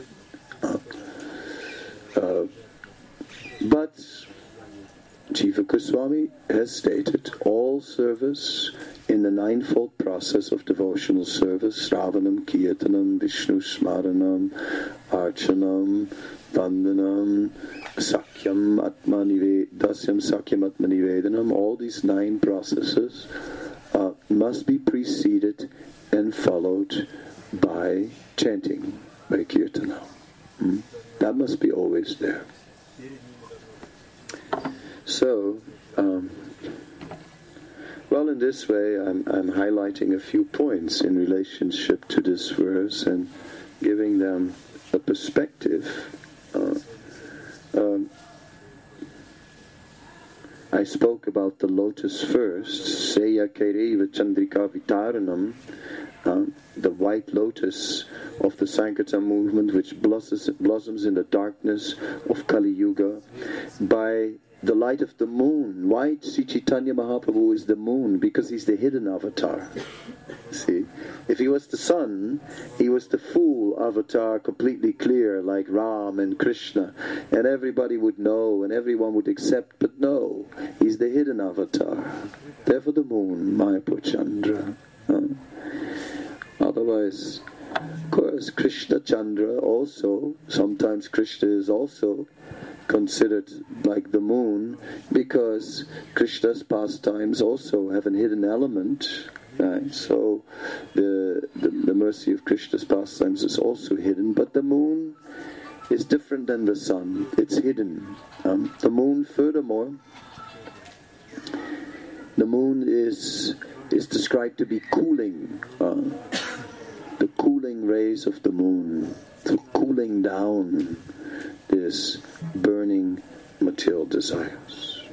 But Jiva Goswami has stated all service in the ninefold process of devotional service, Sravanam, Kirtanam, Vishnu Smaranam, Archanam, Vandanam, Sakyam Dasyam Sakyam Atmanivedanam, all these 9 processes must be preceded and followed by chanting, by Kirtana. That must be always there. So, well, in this way, I'm highlighting a few points in relationship to this verse and giving them a perspective. I spoke about the lotus first, Seya Kereva Chandrika Vitaranam, the white lotus of the Sankirtan movement, which blossoms in the darkness of Kali Yuga by the light of the moon. Why Sri Chaitanya Mahaprabhu is the moon? Because he's the hidden avatar. See, if he was the sun, he was the full avatar, completely clear, like Ram and Krishna, and everybody would know and everyone would accept. But no, he's the hidden avatar. Therefore the moon, Mayapur Chandra. Otherwise, of course, Krishna Chandra also, sometimes Krishna is also considered like the moon, because Krishna's pastimes also have a hidden element. Right? So the mercy of Krishna's pastimes is also hidden, but the moon is different than the sun. It's hidden. The moon, furthermore, the moon is described to be cooling. The cooling rays of the moon, so cooling down this burning material desires.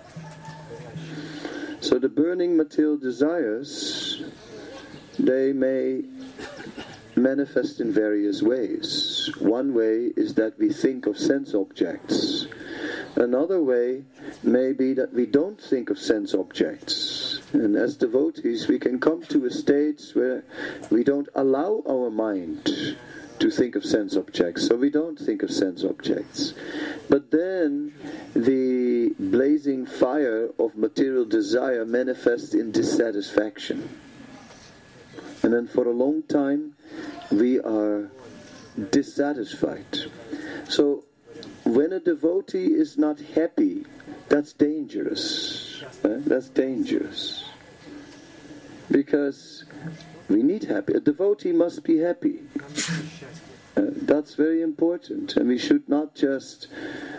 So the burning material desires, they may manifest in various ways. One way is that we think of sense objects. Another way may be that we don't think of sense objects. And as devotees, we can come to a stage where we don't allow our mind to think of sense objects. So we don't think of sense objects. But then the blazing fire of material desire manifests in dissatisfaction. And then for a long time, we are dissatisfied. So when a devotee is not happy, that's dangerous. That's dangerous. Because we need happy. A devotee must be happy. That's very important. And we should not just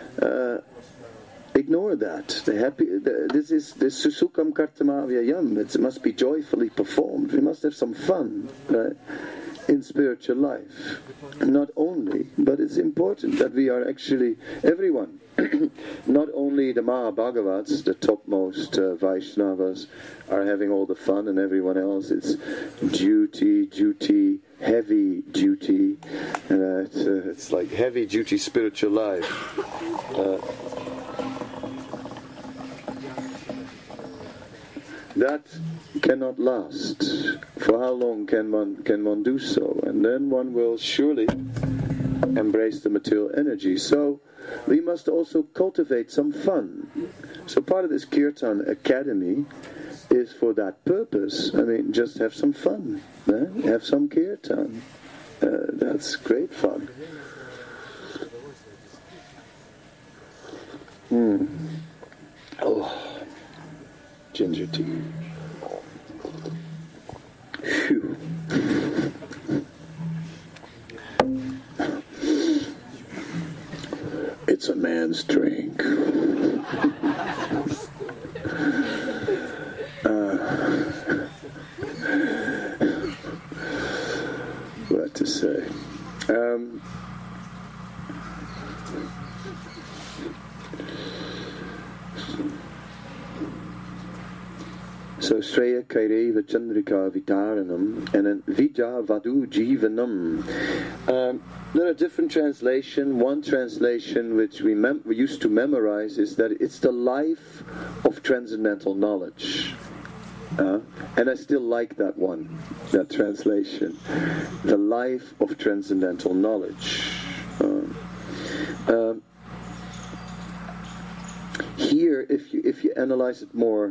ignore that. This is susukam kartama vyayam. It must be joyfully performed. We must have some fun, right, in spiritual life. Not only, but it's important that we are actually, everyone, not only the Mahabhagavats, the topmost Vaishnavas, are having all the fun, and everyone else, it's duty, heavy duty. It's like heavy duty spiritual life. That cannot last. For how long can one do so? And then one will surely embrace the material energy. So we must also cultivate some fun. So part of this Kirtan Academy is for that purpose. I mean, just have some fun. Have some Kirtan. That's great fun. Oh, ginger tea. Phew. It's a man's drink. What to say? So Shreya Kaireva Chandrika Vitaranam, and then Vija Vadu Jivanam. There are different translations. One translation which we used to memorize is that it's the life of transcendental knowledge. And I still like that one, that translation. The life of transcendental knowledge. Here, if you analyze it more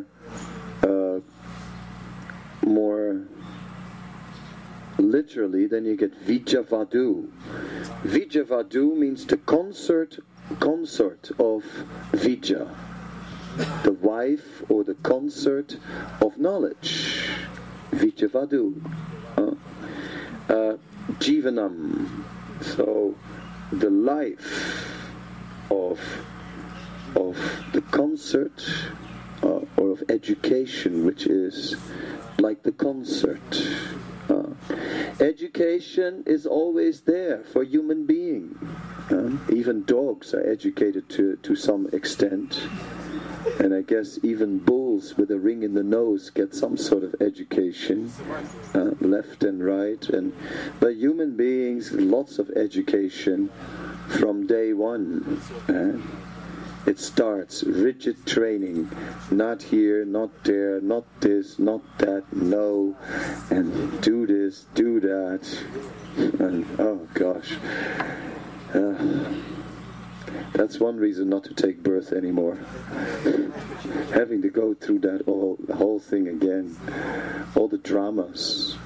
literally, then you get Vijavadu. Vijavadu means the consort of Vija, the wife or the consort of knowledge. Vijavadu. Jivanam. So the life of the concert or of education, which is like the concert. Education is always there for human being. Even dogs are educated to some extent. And I guess even bulls with a ring in the nose get some sort of education, left and right. But human beings, lots of education from day one. It starts rigid training, not here, not there, not this, not that, no, and do this, do that, and oh gosh. That's one reason not to take birth anymore. Having to go through that whole thing again. All the dramas.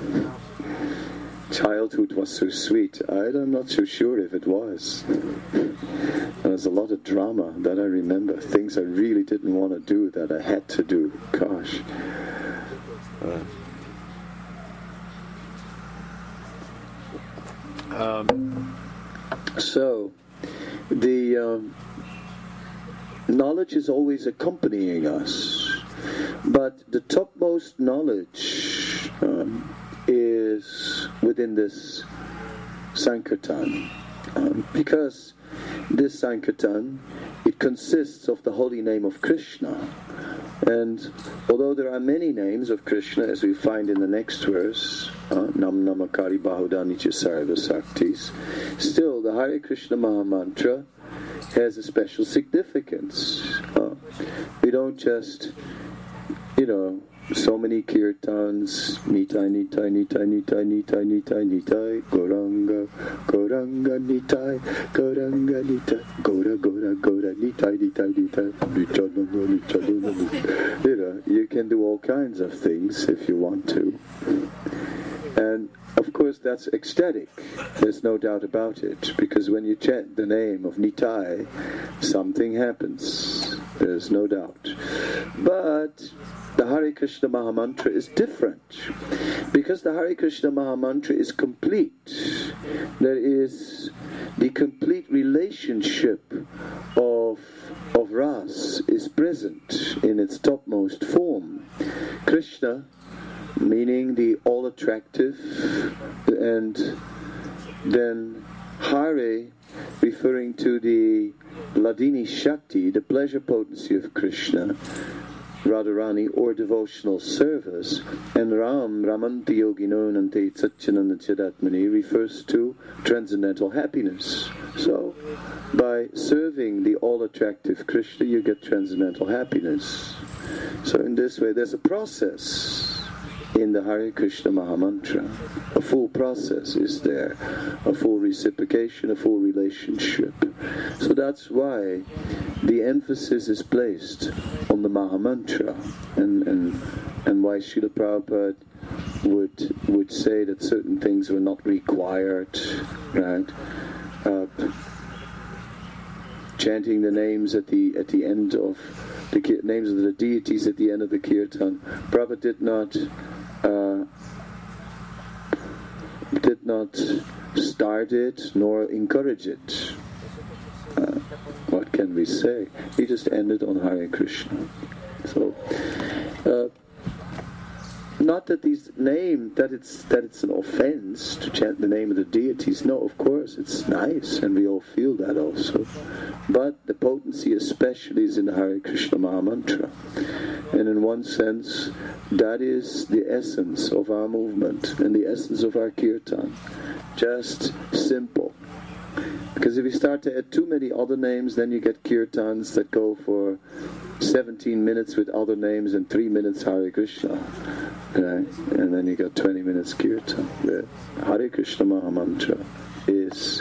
Childhood was so sweet. I'm not so sure if it was. There's a lot of drama that I remember. Things I really didn't want to do that I had to do. Gosh. So, the knowledge is always accompanying us, but the topmost knowledge is within this Sankirtan, because this Sankirtan, it consists of the holy name of Krishna. And although there are many names of Krishna, as we find in the next verse, Nam Namakari Bahudanicha Sarva Saktis, still the Hare Krishna Mahamantra has a special significance. We don't just, so many kirtans, Nitai, Nitai, Nitai, Nitai, Nitai, Nitai, Nitai, Goranga, Goranga, Nitai, Goranga, Nitai, Gora, Gora, Gora, Nitai, Nitai, Nitai, Nitai, Nitai. You can do all kinds of things if you want to. And of course that's ecstatic, there's no doubt about it, because when you chant the name of Nitai, something happens, there's no doubt. But the Hare Krishna Mahamantra is different, because the Hare Krishna Mahamantra is complete. There is the complete relationship of Ras is present in its topmost form. Krishna, meaning the all-attractive, and then Hare, referring to the Ladini Shakti, the pleasure potency of Krishna, Radharani, or devotional service, and Ram, Ramanti Yogino Nante Satchananda Chidatmani, refers to transcendental happiness. So, by serving the all-attractive Krishna, you get transcendental happiness. So in this way, there's a process in the Hare Krishna Mahamantra. A full process is there, a full reciprocation, a full relationship. So that's why the emphasis is placed on the Mahamantra, and why Srila Prabhupada would say that certain things were not required, right? Chanting the names at the end of the names of the deities at the end of the kirtan. Prabhupada did not start it nor encourage it. What can we say? He just ended on Hare Krishna. So not that it's an offense to chant the name of the deities. No, of course, it's nice, and we all feel that also. But the potency especially is in the Hare Krishna Maha Mantra. And in one sense, that is the essence of our movement and the essence of our kirtan. Just simple. Because if you start to add too many other names, then you get kirtans that go for 17 minutes with other names and 3 minutes Hare Krishna. Right? And then you got 20 minutes kirtan. The Hare Krishna Maha Mantra is,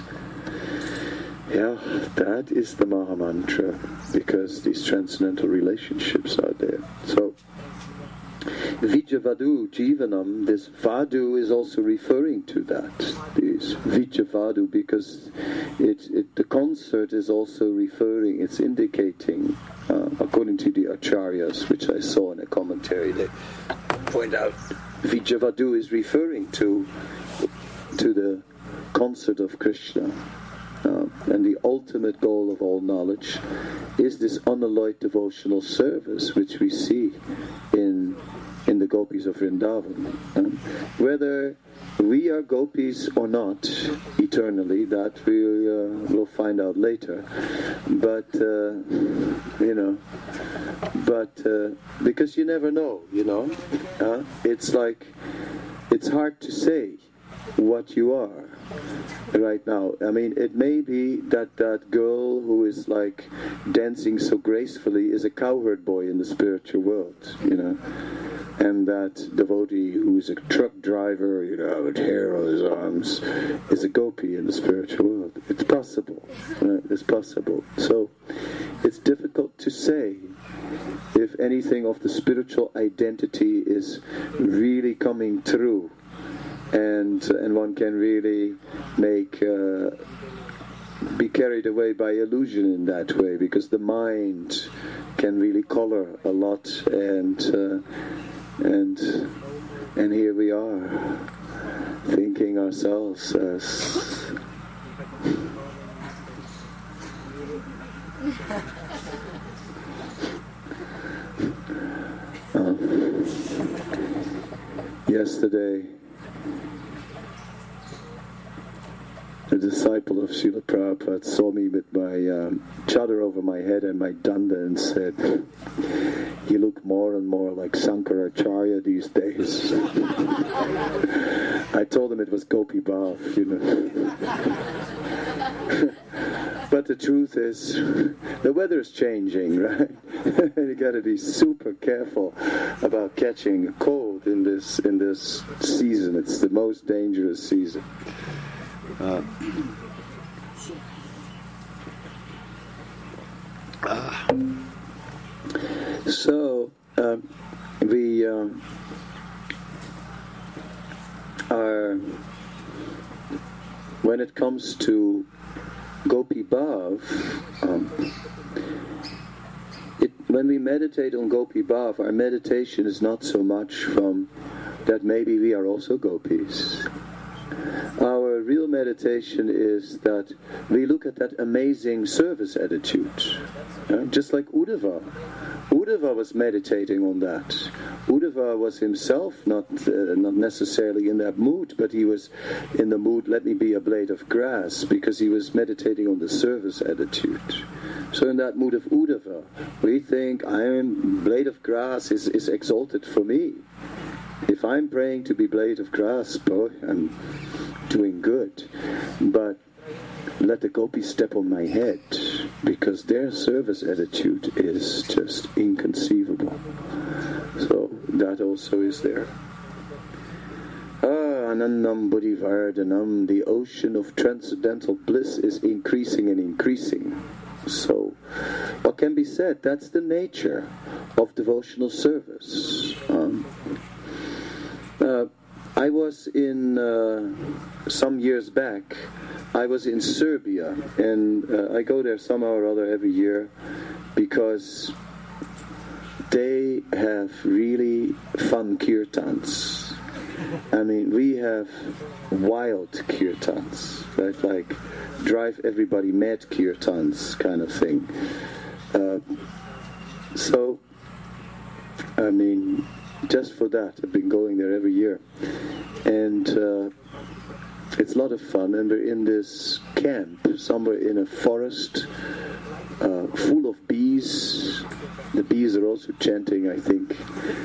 that is the Maha Mantra, because these transcendental relationships are there. So, Vijavadu Jivanam, this Vadu is also referring to that. This Vijavadu, because the concert is also referring, it's indicating, according to the Acharyas, which I saw in a commentary, they point out Vijavadu is referring to the concert of Krishna. And the ultimate goal of all knowledge is this unalloyed devotional service which we see in the gopis of Vrindavan. Whether we are gopis or not eternally, that we'll find out later. But because you never know, it's like, it's hard to say what you are right now. I mean, it may be that girl who is like dancing so gracefully is a cowherd boy in the spiritual world, and that devotee who is a truck driver, with hair on his arms, is a gopi in the spiritual world. It's possible. It's possible. So it's difficult to say if anything of the spiritual identity is really coming through, and one can really be carried away by illusion in that way, because the mind can really color a lot, and here we are thinking ourselves as yesterday a disciple of Srila Prabhupada saw me with my chadar over my head and my danda and said, "You look more and more like Sankaracharya these days." I told him it was Gopi Bhav, But the truth is, the weather's changing, right? You got to be super careful about catching a cold in this season. It's the most dangerous season. So we are, when it comes to Gopi Bhav, when we meditate on Gopi Bhav, our meditation is not so much from that maybe we are also gopis. Our real meditation is that we look at that amazing service attitude, just like Uddhava. Uddhava was meditating on that. Uddhava was himself not necessarily in that mood, but he was in the mood, let me be a blade of grass, because he was meditating on the service attitude. So in that mood of Uddhava, we think, blade of grass is exalted for me. If I'm praying to be blade of grass, boy, I'm doing good. But let the gopis step on my head, because their service attitude is just inconceivable. So that also is there. Anandam Buddhivardhanam, the ocean of transcendental bliss is increasing and increasing. So, what can be said? That's the nature of devotional service. I was in, some years back, I was in Serbia, and I go there somehow or other every year, because they have really fun kirtans. I mean, we have wild kirtans, right? Like drive everybody mad kirtans kind of thing. So, I mean, just for that. I've been going there every year. And it's a lot of fun. And we're in this camp, somewhere in a forest, full of bees. The bees are also chanting, I think.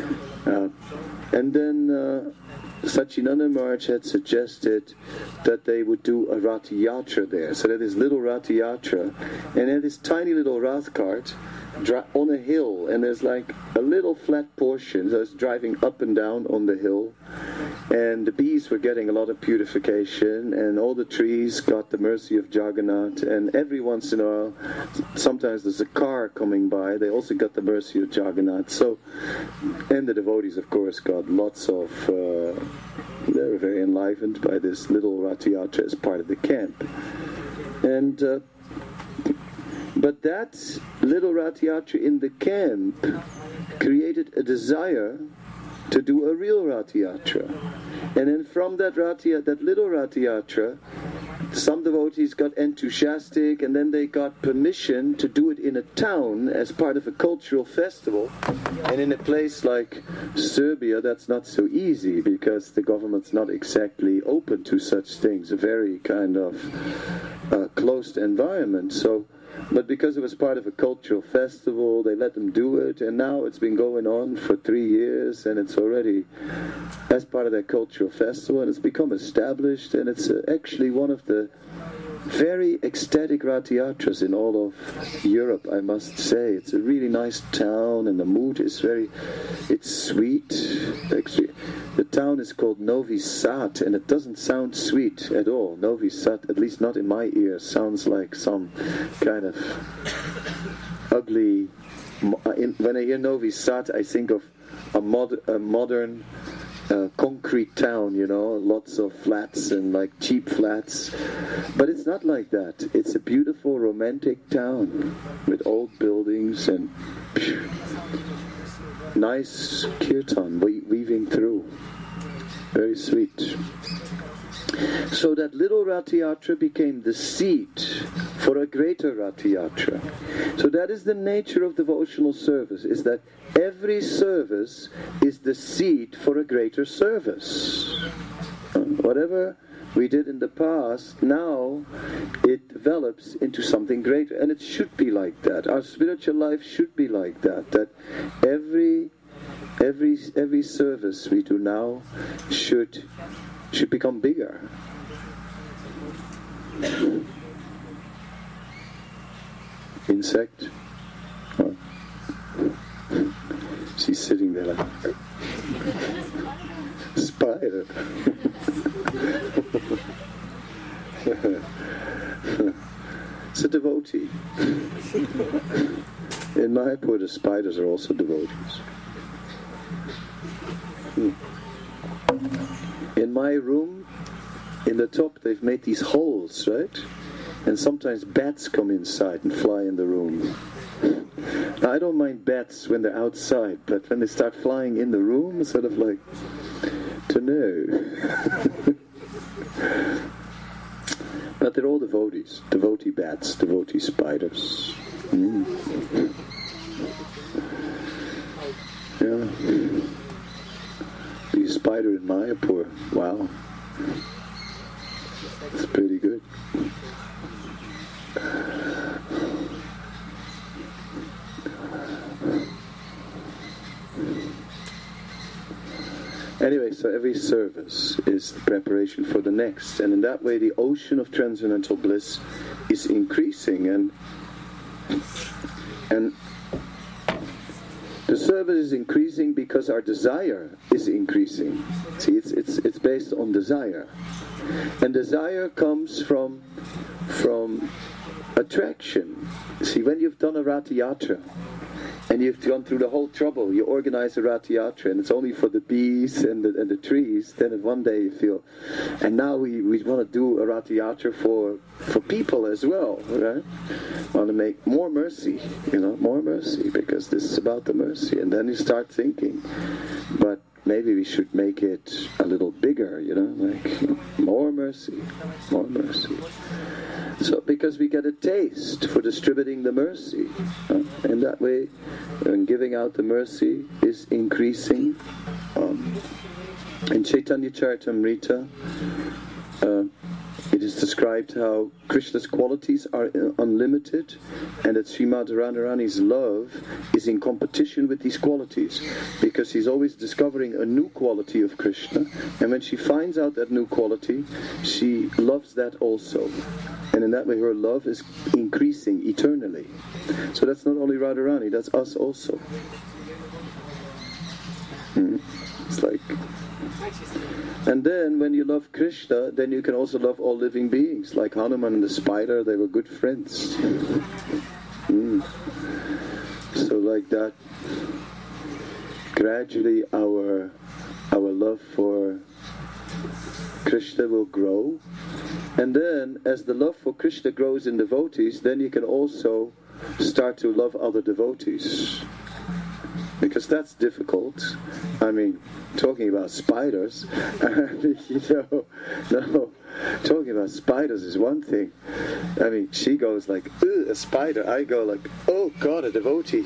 And then Satchinanda Maharaj had suggested that they would do a Rath Yatra there. So that is little Rath Yatra. And then this tiny little Rath cart on a hill. And there's like a little flat portion. So it's driving up and down on the hill. And the bees were getting a lot of purification. And all the trees got the mercy of Jagannath. And every once in a while, sometimes there's a car coming by. They also got the mercy of Jagannath. So, and the devotees, of course, got lots of... they were very enlivened by this little Rath Yatra as part of the camp. And but that little Rath Yatra in the camp created a desire to do a real Rath Yatra. And then from that little Rath Yatra, some devotees got enthusiastic, and then they got permission to do it in a town as part of a cultural festival. And in a place like Serbia, that's not so easy, because the government's not exactly open to such things, a very kind of closed environment. So, but because it was part of a cultural festival, they let them do it, and now it's been going on for 3 years, and it's already as part of that cultural festival, and it's become established, and it's actually one of the very ecstatic Rath Yatras in all of Europe, I must say. It's a really nice town, and the mood is it's sweet. Actually, the town is called Novi Sad, and it doesn't sound sweet at all. Novi Sad, at least not in my ears, sounds like some kind of ugly... When I hear Novi Sad, I think of a modern concrete town, lots of flats and like cheap flats. But it's not like that. It's a beautiful romantic town with old buildings and nice kirtan weaving through. Very sweet. So that little Rath Yatra became the seed for a greater Rath Yatra. So that is the nature of devotional service, is that every service is the seed for a greater service. Whatever we did in the past, now it develops into something greater. And it should be like that. Our spiritual life should be like that. That every service we do now should become bigger. Insect? Oh. She's sitting there like spider. It's a devotee. In Mayapur, the spiders are also devotees. In my room, in the top, they've made these holes, right? And sometimes bats come inside and fly in the room. Now, I don't mind bats when they're outside, but when they start flying in the room, it's sort of like, to know. But they're all devotees. Devotee bats, devotee spiders. Yeah. Be a spider in Mayapur. Wow. It's pretty good. Anyway, so every service is the preparation for the next, and in that way the ocean of transcendental bliss is increasing, and the service is increasing because our desire is increasing. See, it's based on desire, and desire comes from attraction. See, when you've done a Rath Yatra, and you've gone through the whole trouble, you organize a Rath Yatra, and it's only for the bees and the trees, then one day you feel, and now we want to do a Rath Yatra for people as well, right? Want to make more mercy, more mercy, because this is about the mercy. And then you start thinking, but maybe we should make it a little bigger, like more mercy, more mercy. So, because we get a taste for distributing the mercy, and that way, giving out the mercy is increasing. In Chaitanya Charitamrita, it is described how Krishna's qualities are unlimited, and that Srimad Radharani's love is in competition with these qualities, because he's always discovering a new quality of Krishna, and when she finds out that new quality, she loves that also. And in that way her love is increasing eternally. So that's not only Radharani, that's us also. It's like... And then when you love Krishna, then you can also love all living beings. Like Hanuman and the spider, they were good friends. So like that, gradually our love for Krishna will grow. And then as the love for Krishna grows in devotees, then you can also start to love other devotees. Because that's difficult. I mean, talking about spiders, no, talking about spiders is one thing. I mean, she goes like, ugh, a spider. I go like, oh God, a devotee.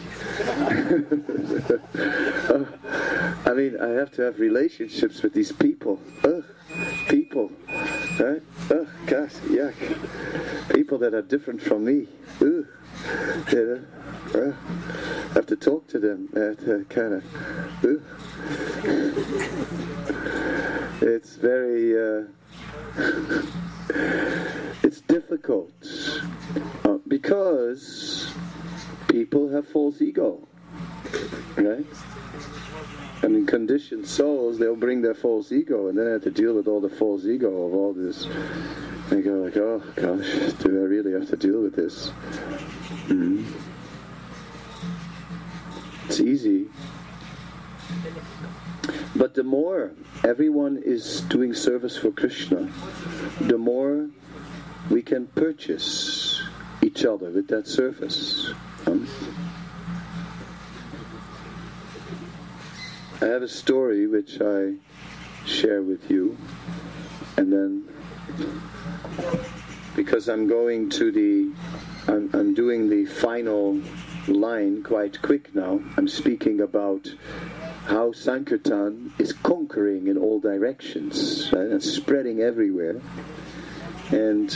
I mean, I have to have relationships with these people. Ugh, people. Right? Ugh, gosh, yuck. People that are different from me. Ugh. I have to talk to them. I have to kind of... It's very... it's difficult. Because people have false ego. Right? I mean, conditioned souls, they'll bring their false ego, and then I have to deal with all the false ego of all this. They go like, oh gosh, do I really have to deal with this? It's easy. But the more everyone is doing service for Krishna, the more we can purchase each other with that service. I have a story which I share with you, and then because I'm going to I'm doing the final line quite quick now. I'm speaking about how Sankirtan is conquering in all directions, right, and spreading everywhere. And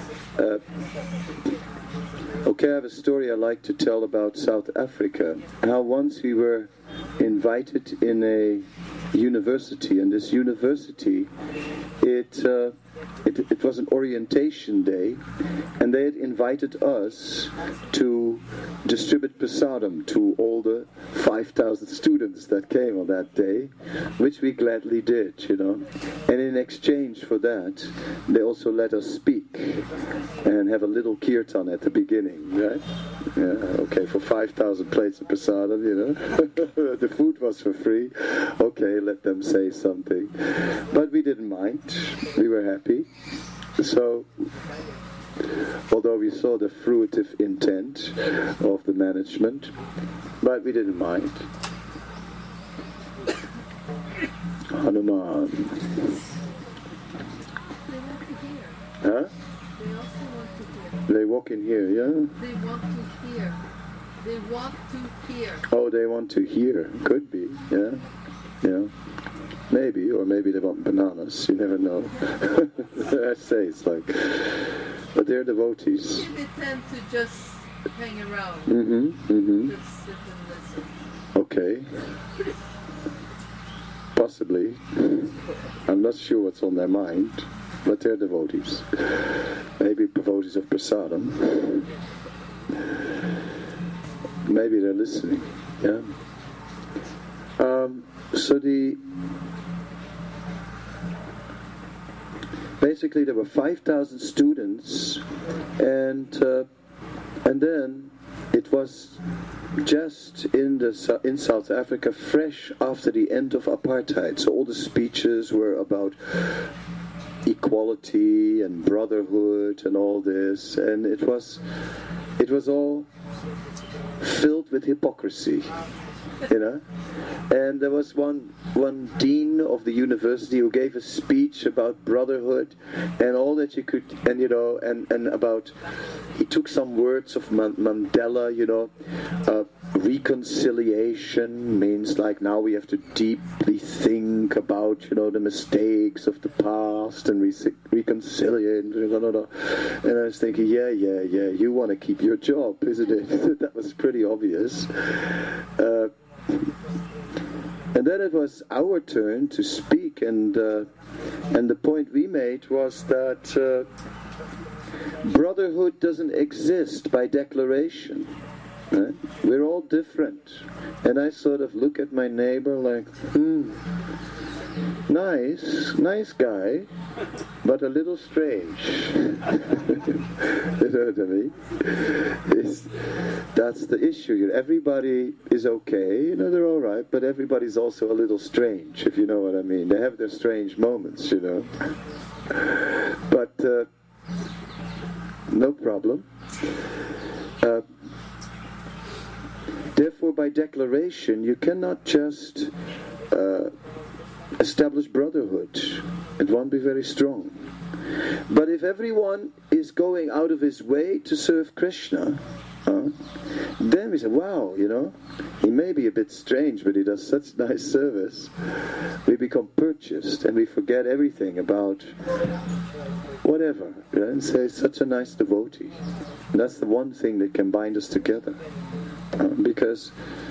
okay, I have a story I like to tell about South Africa. How once we were invited in a university, and this university, it was an orientation day, and they had invited us to distribute prasadam to all the 5,000 students that came on that day, which we gladly did, And in exchange for that, they also let us speak and have a little kirtan at the beginning, right? Yeah, okay, for 5,000 plates of prasadam, the food was for free. Okay, let them say something. But we didn't mind. We were happy. So, although we saw the fruitive intent of the management, but we didn't mind. Hanuman. Huh? They also want to hear. They walk in here, yeah? They want to hear. They want to hear. Oh, they want to hear. Could be, yeah. Yeah. Maybe, or maybe they want bananas. You never know. I say it's like, but they're devotees. They tend to just hang around. Just sit and listen. Okay. Possibly. I'm not sure what's on their mind, but they're devotees. Maybe devotees of prasadam. Maybe they're listening. Yeah. So basically there were 5,000 students, and then it was just in South Africa, fresh after the end of apartheid. So all the speeches were about equality and brotherhood and all this, and it was all filled with hypocrisy. you know. And there was one dean of the university who gave a speech about brotherhood and all that you could, and you know, and about, he took some words of Mandela, you know, reconciliation means like now we have to deeply think about, you know, the mistakes of the past and reconciliate, and I was thinking, yeah, you want to keep your job, isn't it? That was pretty obvious. And then it was our turn to speak, and the point we made was that brotherhood doesn't exist by declaration. Right? We're all different. And I sort of look at my neighbor like, nice guy, but a little strange. You know what I mean? That's the issue here. Everybody is okay, you know, they're all right, but everybody's also a little strange, if you know what I mean. They have their strange moments, you know. But no problem. Therefore, by declaration, you cannot just establish brotherhood. It won't be very strong. But if everyone is going out of his way to serve Krishna, then we say, wow, you know, he may be a bit strange, but he does such nice service. We become purchased and we forget everything about whatever, you know, and say, such a nice devotee. And that's the one thing that can bind us together. Because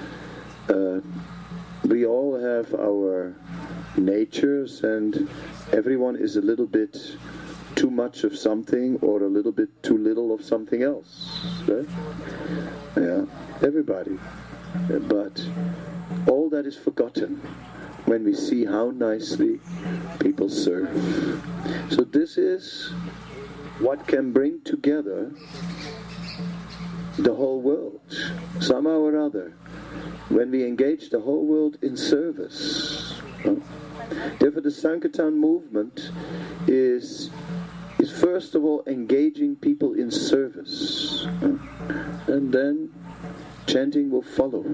we all have our natures, and everyone is a little bit too much of something or a little bit too little of something else, right? Yeah, everybody. But all that is forgotten when we see how nicely people serve. So this is what can bring together the whole world, somehow or other, when we engage the whole world in service. Therefore the Sankirtan movement is first of all engaging people in service, and then chanting will follow.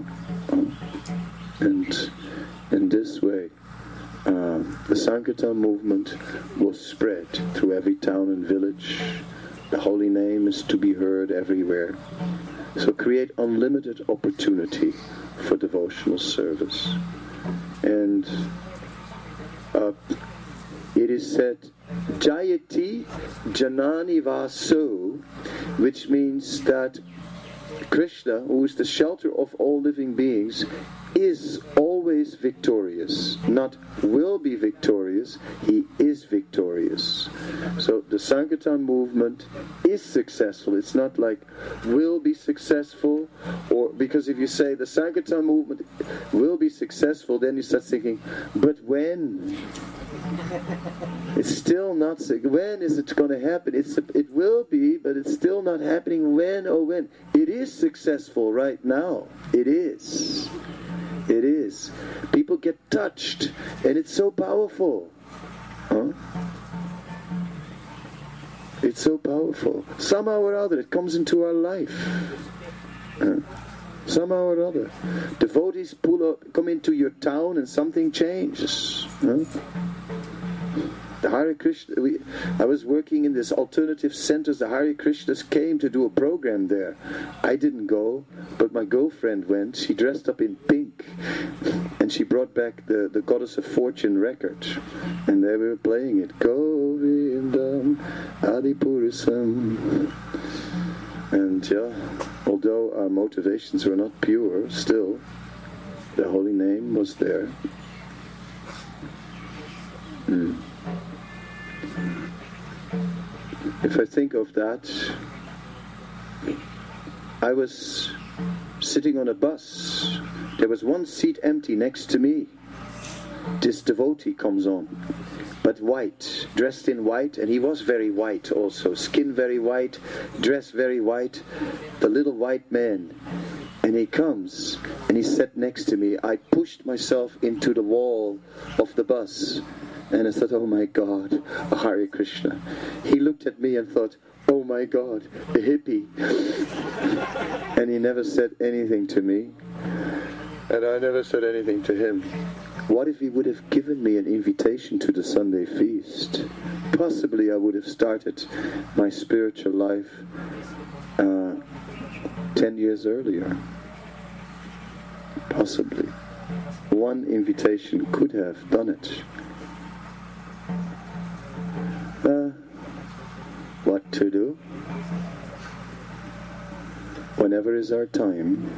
And in this way the Sankirtan movement will spread through every town and village. The holy name is to be heard everywhere. So create unlimited opportunity for devotional service. And it is said, Jayati Janani Vaso, which means that Krishna, who is the shelter of all living beings, is always victorious. Not will be victorious, he is victorious. So the Sankirtan movement is successful. It's not like will be successful, or because if you say the Sankirtan movement will be successful, then you start thinking, but when? It's still not. When is it going to happen? It will be, but it's still not happening. When? Oh, when? It is successful right now. It is. It is. People get touched, and it's so powerful. It's so powerful. Somehow or other, it comes into our life. Somehow or other, devotees come into your town, and something changes. The Hare Krishna, I was working in this alternative centers. The Hare Krishnas came to do a program there. I didn't go, but my girlfriend went. She dressed up in pink, and she brought back the Goddess of Fortune record, and they were playing it. Govindam Adipurusam. And yeah, although our motivations were not pure, still the holy name was there. If I think of that, I was sitting on a bus. There was one seat empty next to me. This devotee comes on, but white, dressed in white, and he was very white also, skin very white, dress very white, the little white man. And he comes, and he sat next to me. I pushed myself into the wall of the bus, and I thought, oh my God, Hare Krishna. He looked at me and thought, oh my God, a hippie. And he never said anything to me. And I never said anything to him. What if he would have given me an invitation to the Sunday feast? Possibly I would have started my spiritual life 10 years earlier. Possibly. One invitation could have done it. What to do? Whenever is our time.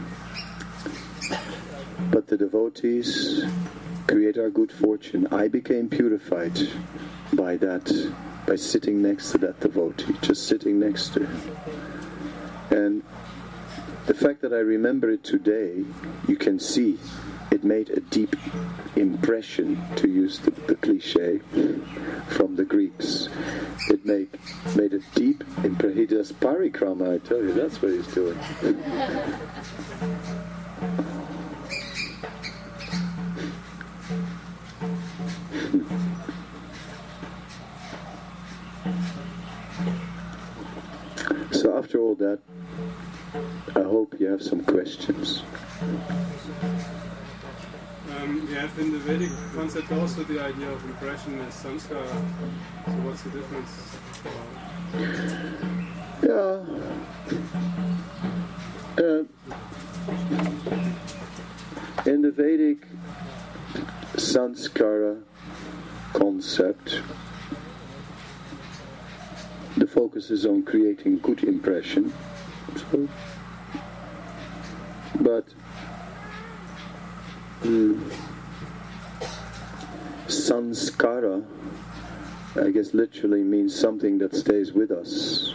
But the devotees create our good fortune. I became purified by that, by sitting next to that devotee, just sitting next to him. And the fact that I remember it today, you can see it made a deep impression, to use the cliche from the Greeks. It made a deep impression. He does parikrama, I tell you, that's what he's doing. So after all that, I hope you have some questions. We have in the Vedic concept also the idea of impression as samskara. So what's the difference? In the Vedic sanskara concept, the focus is on creating good impression. But sanskara, I guess, literally means something that stays with us.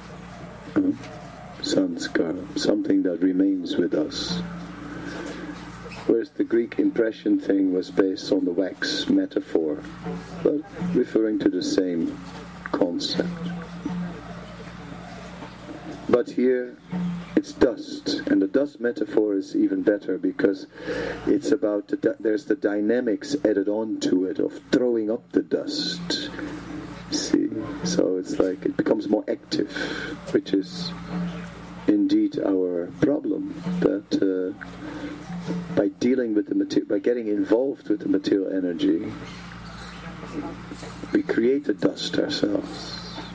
Sanskara, something that remains with us. Whereas the Greek impression thing was based on the wax metaphor, but referring to the same concept. But here it's dust, and the dust metaphor is even better because it's about there's the dynamics added on to it of throwing up the dust. See, so it's like it becomes more active, which is indeed our problem. That by dealing with the material, by getting involved with the material energy, we create the dust ourselves.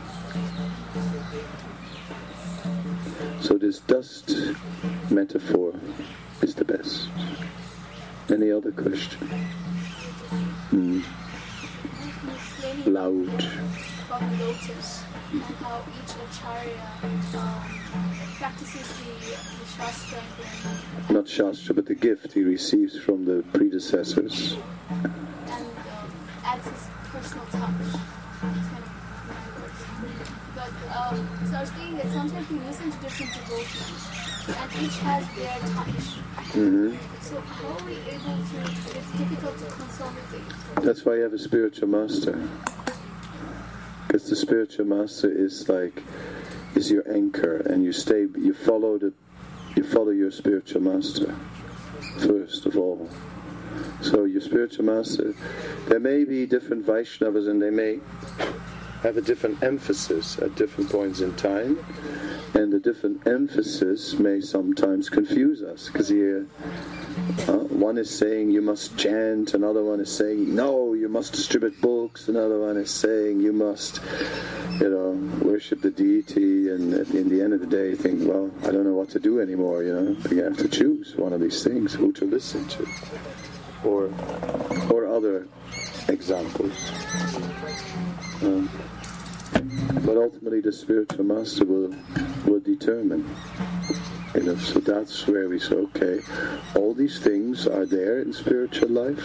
So this dust metaphor is the best. Any other question? Loud. From lotus and how each acharya practices the shastra and not shastra, but the gift he receives from the predecessors. And adds his personal touch. But so I was thinking that sometimes we listen to different devotees and each has their touch. So how are we able to, it's difficult to consolidate. That's why you have a spiritual master. Because the spiritual master is your anchor, and you follow your spiritual master first of all. So your spiritual master, there may be different Vaishnavas and they may have a different emphasis at different points in time, and the different emphasis may sometimes confuse us, because here one is saying you must chant, another one is saying no, you must distribute books, another one is saying you must worship the deity, and in the end of the day you think, well, I don't know what to do anymore, but you have to choose one of these things, who to listen to, or other examples. But ultimately the spiritual master will determine. So that's where we say, okay, all these things are there in spiritual life,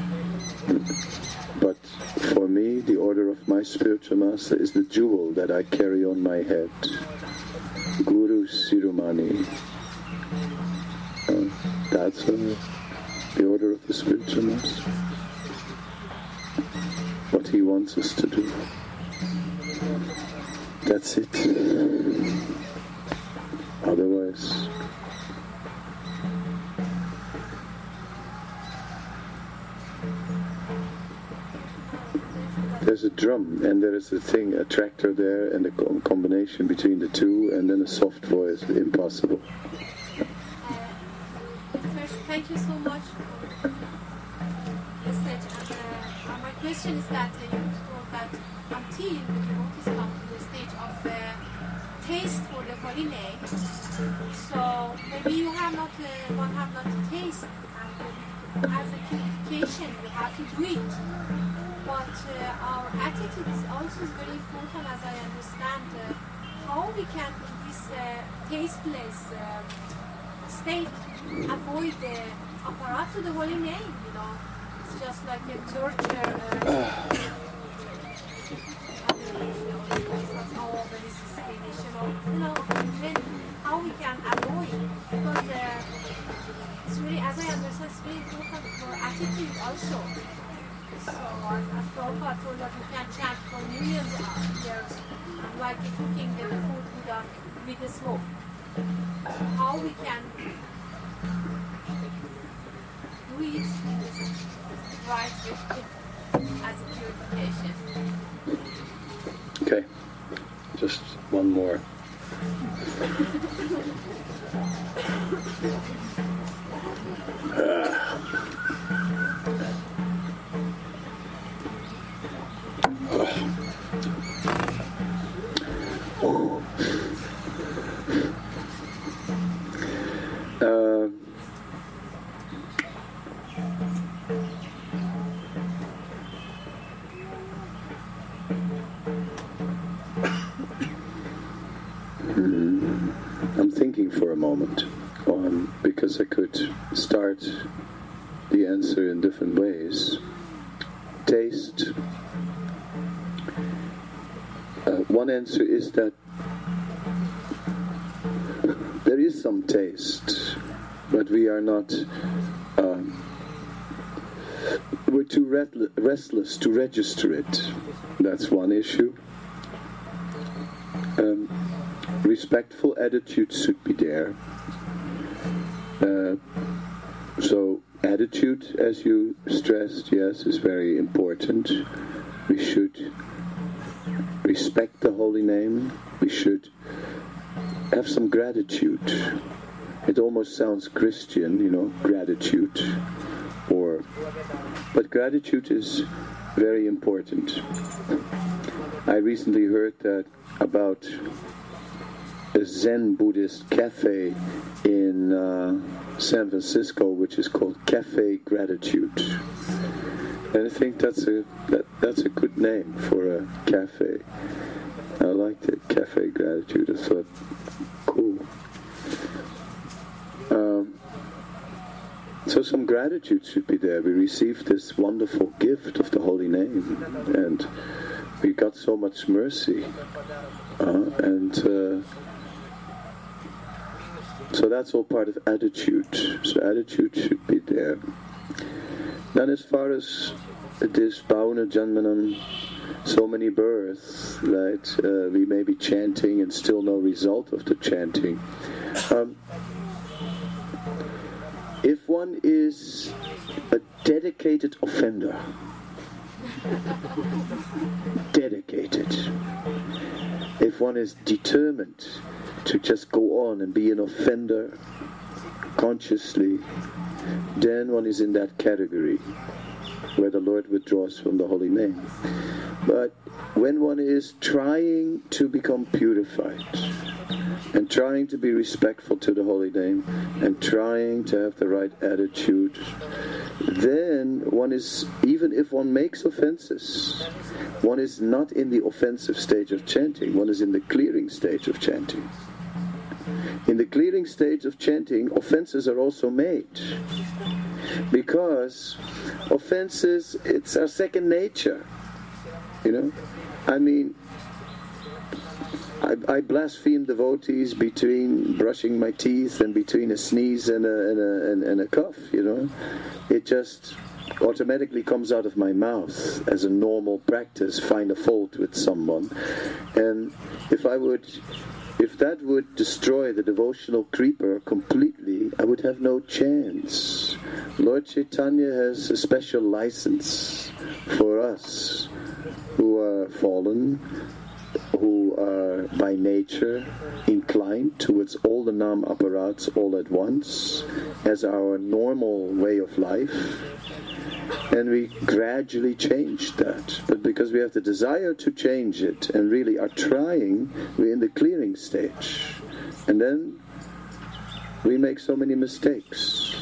but for me, the order of my spiritual master is the jewel that I carry on my head. Guru Sirumani. That's the order of the spiritual master. What he wants us to do. That's it. Otherwise, there's a drum, and there is a tractor there, and a combination between the two, and then a soft voice. Impossible. The first thank you so much for the message. And my question is that you told that until the devotees come to the stage of taste for the holy name, so maybe you have not, one have not taste, and as a purification you have to do it. But our attitude is also very important, as I understand. How we can, in this tasteless state, avoid the apparat to the holy name, you know. It's just like a torture. How we can avoid, because it's really, as I understand, it's very important for attitude also. So as Prabhupada told that you can chant for millions of years, like cooking the food with the smoke. So how we can do it right as a purification. Okay, just one more. I'm thinking for a moment, because I could start the answer in different ways. Taste. One answer is that there is some taste, but we are not, we're too restless to register it. That's one issue. Respectful attitude should be there. So attitude, as you stressed, yes, is very important. We should respect the holy name. We should have some gratitude. It almost sounds Christian, you know, gratitude. But gratitude is very important. I recently heard that about a Zen Buddhist cafe in San Francisco, which is called Cafe Gratitude. And I think that's a good name for a cafe. I liked it, Cafe Gratitude. I thought, cool. So some gratitude should be there. We received this wonderful gift of the holy name, and we got so much mercy, so that's all part of attitude. So attitude should be there. Then as far as this Bhavana Janmanam, so many births, right? We may be chanting and still no result of the chanting. If one is a dedicated offender, if one is determined to just go on and be an offender consciously, then one is in that category where the Lord withdraws from the holy name. But when one is trying to become purified and trying to be respectful to the holy name and trying to have the right attitude, then one is, even if one makes offenses, one is not in the offensive stage of chanting, one is in the clearing stage of chanting. In the clearing stage of chanting, offenses are also made. Because offenses, it's our second nature. You know? I mean, I blaspheme devotees between brushing my teeth and between a sneeze and a cough, you know. It just automatically comes out of my mouth as a normal practice, find a fault with someone. And if that would destroy the devotional creeper completely, I would have no chance. Lord Chaitanya has a special license for us who are fallen, who are by nature inclined towards all the Nam apparats all at once as our normal way of life. And we gradually change that. But because we have the desire to change it and really are trying, we're in the clearing stage. And then we make so many mistakes.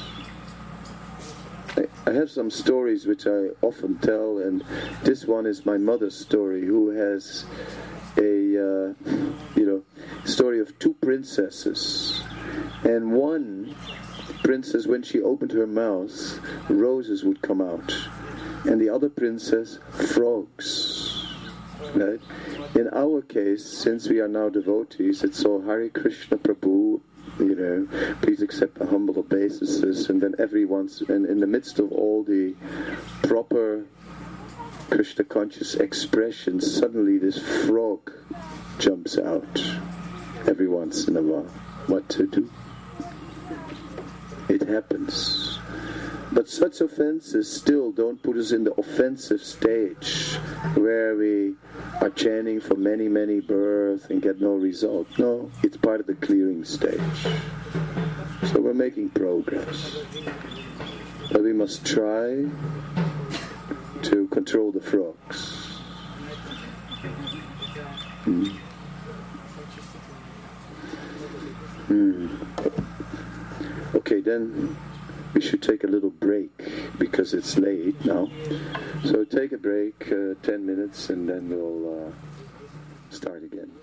I have some stories which I often tell, and this one is my mother's story, who has a story of two princesses. And one princess, when she opened her mouth, roses would come out, and the other princess, frogs. Right? In our case, since we are now devotees, it's so Hare Krishna Prabhu, please accept the humble obeisances, and then everyone's, and in the midst of all the proper Krishna conscious expressions, suddenly this frog jumps out every once in a while. What to do? It happens. But such offenses still don't put us in the offensive stage where we are chanting for many, many births and get no result. No, it's part of the clearing stage. So we're making progress. But we must try to control the frogs. Okay, then we should take a little break because it's late now. So take a break, 10 minutes, and then we'll start again.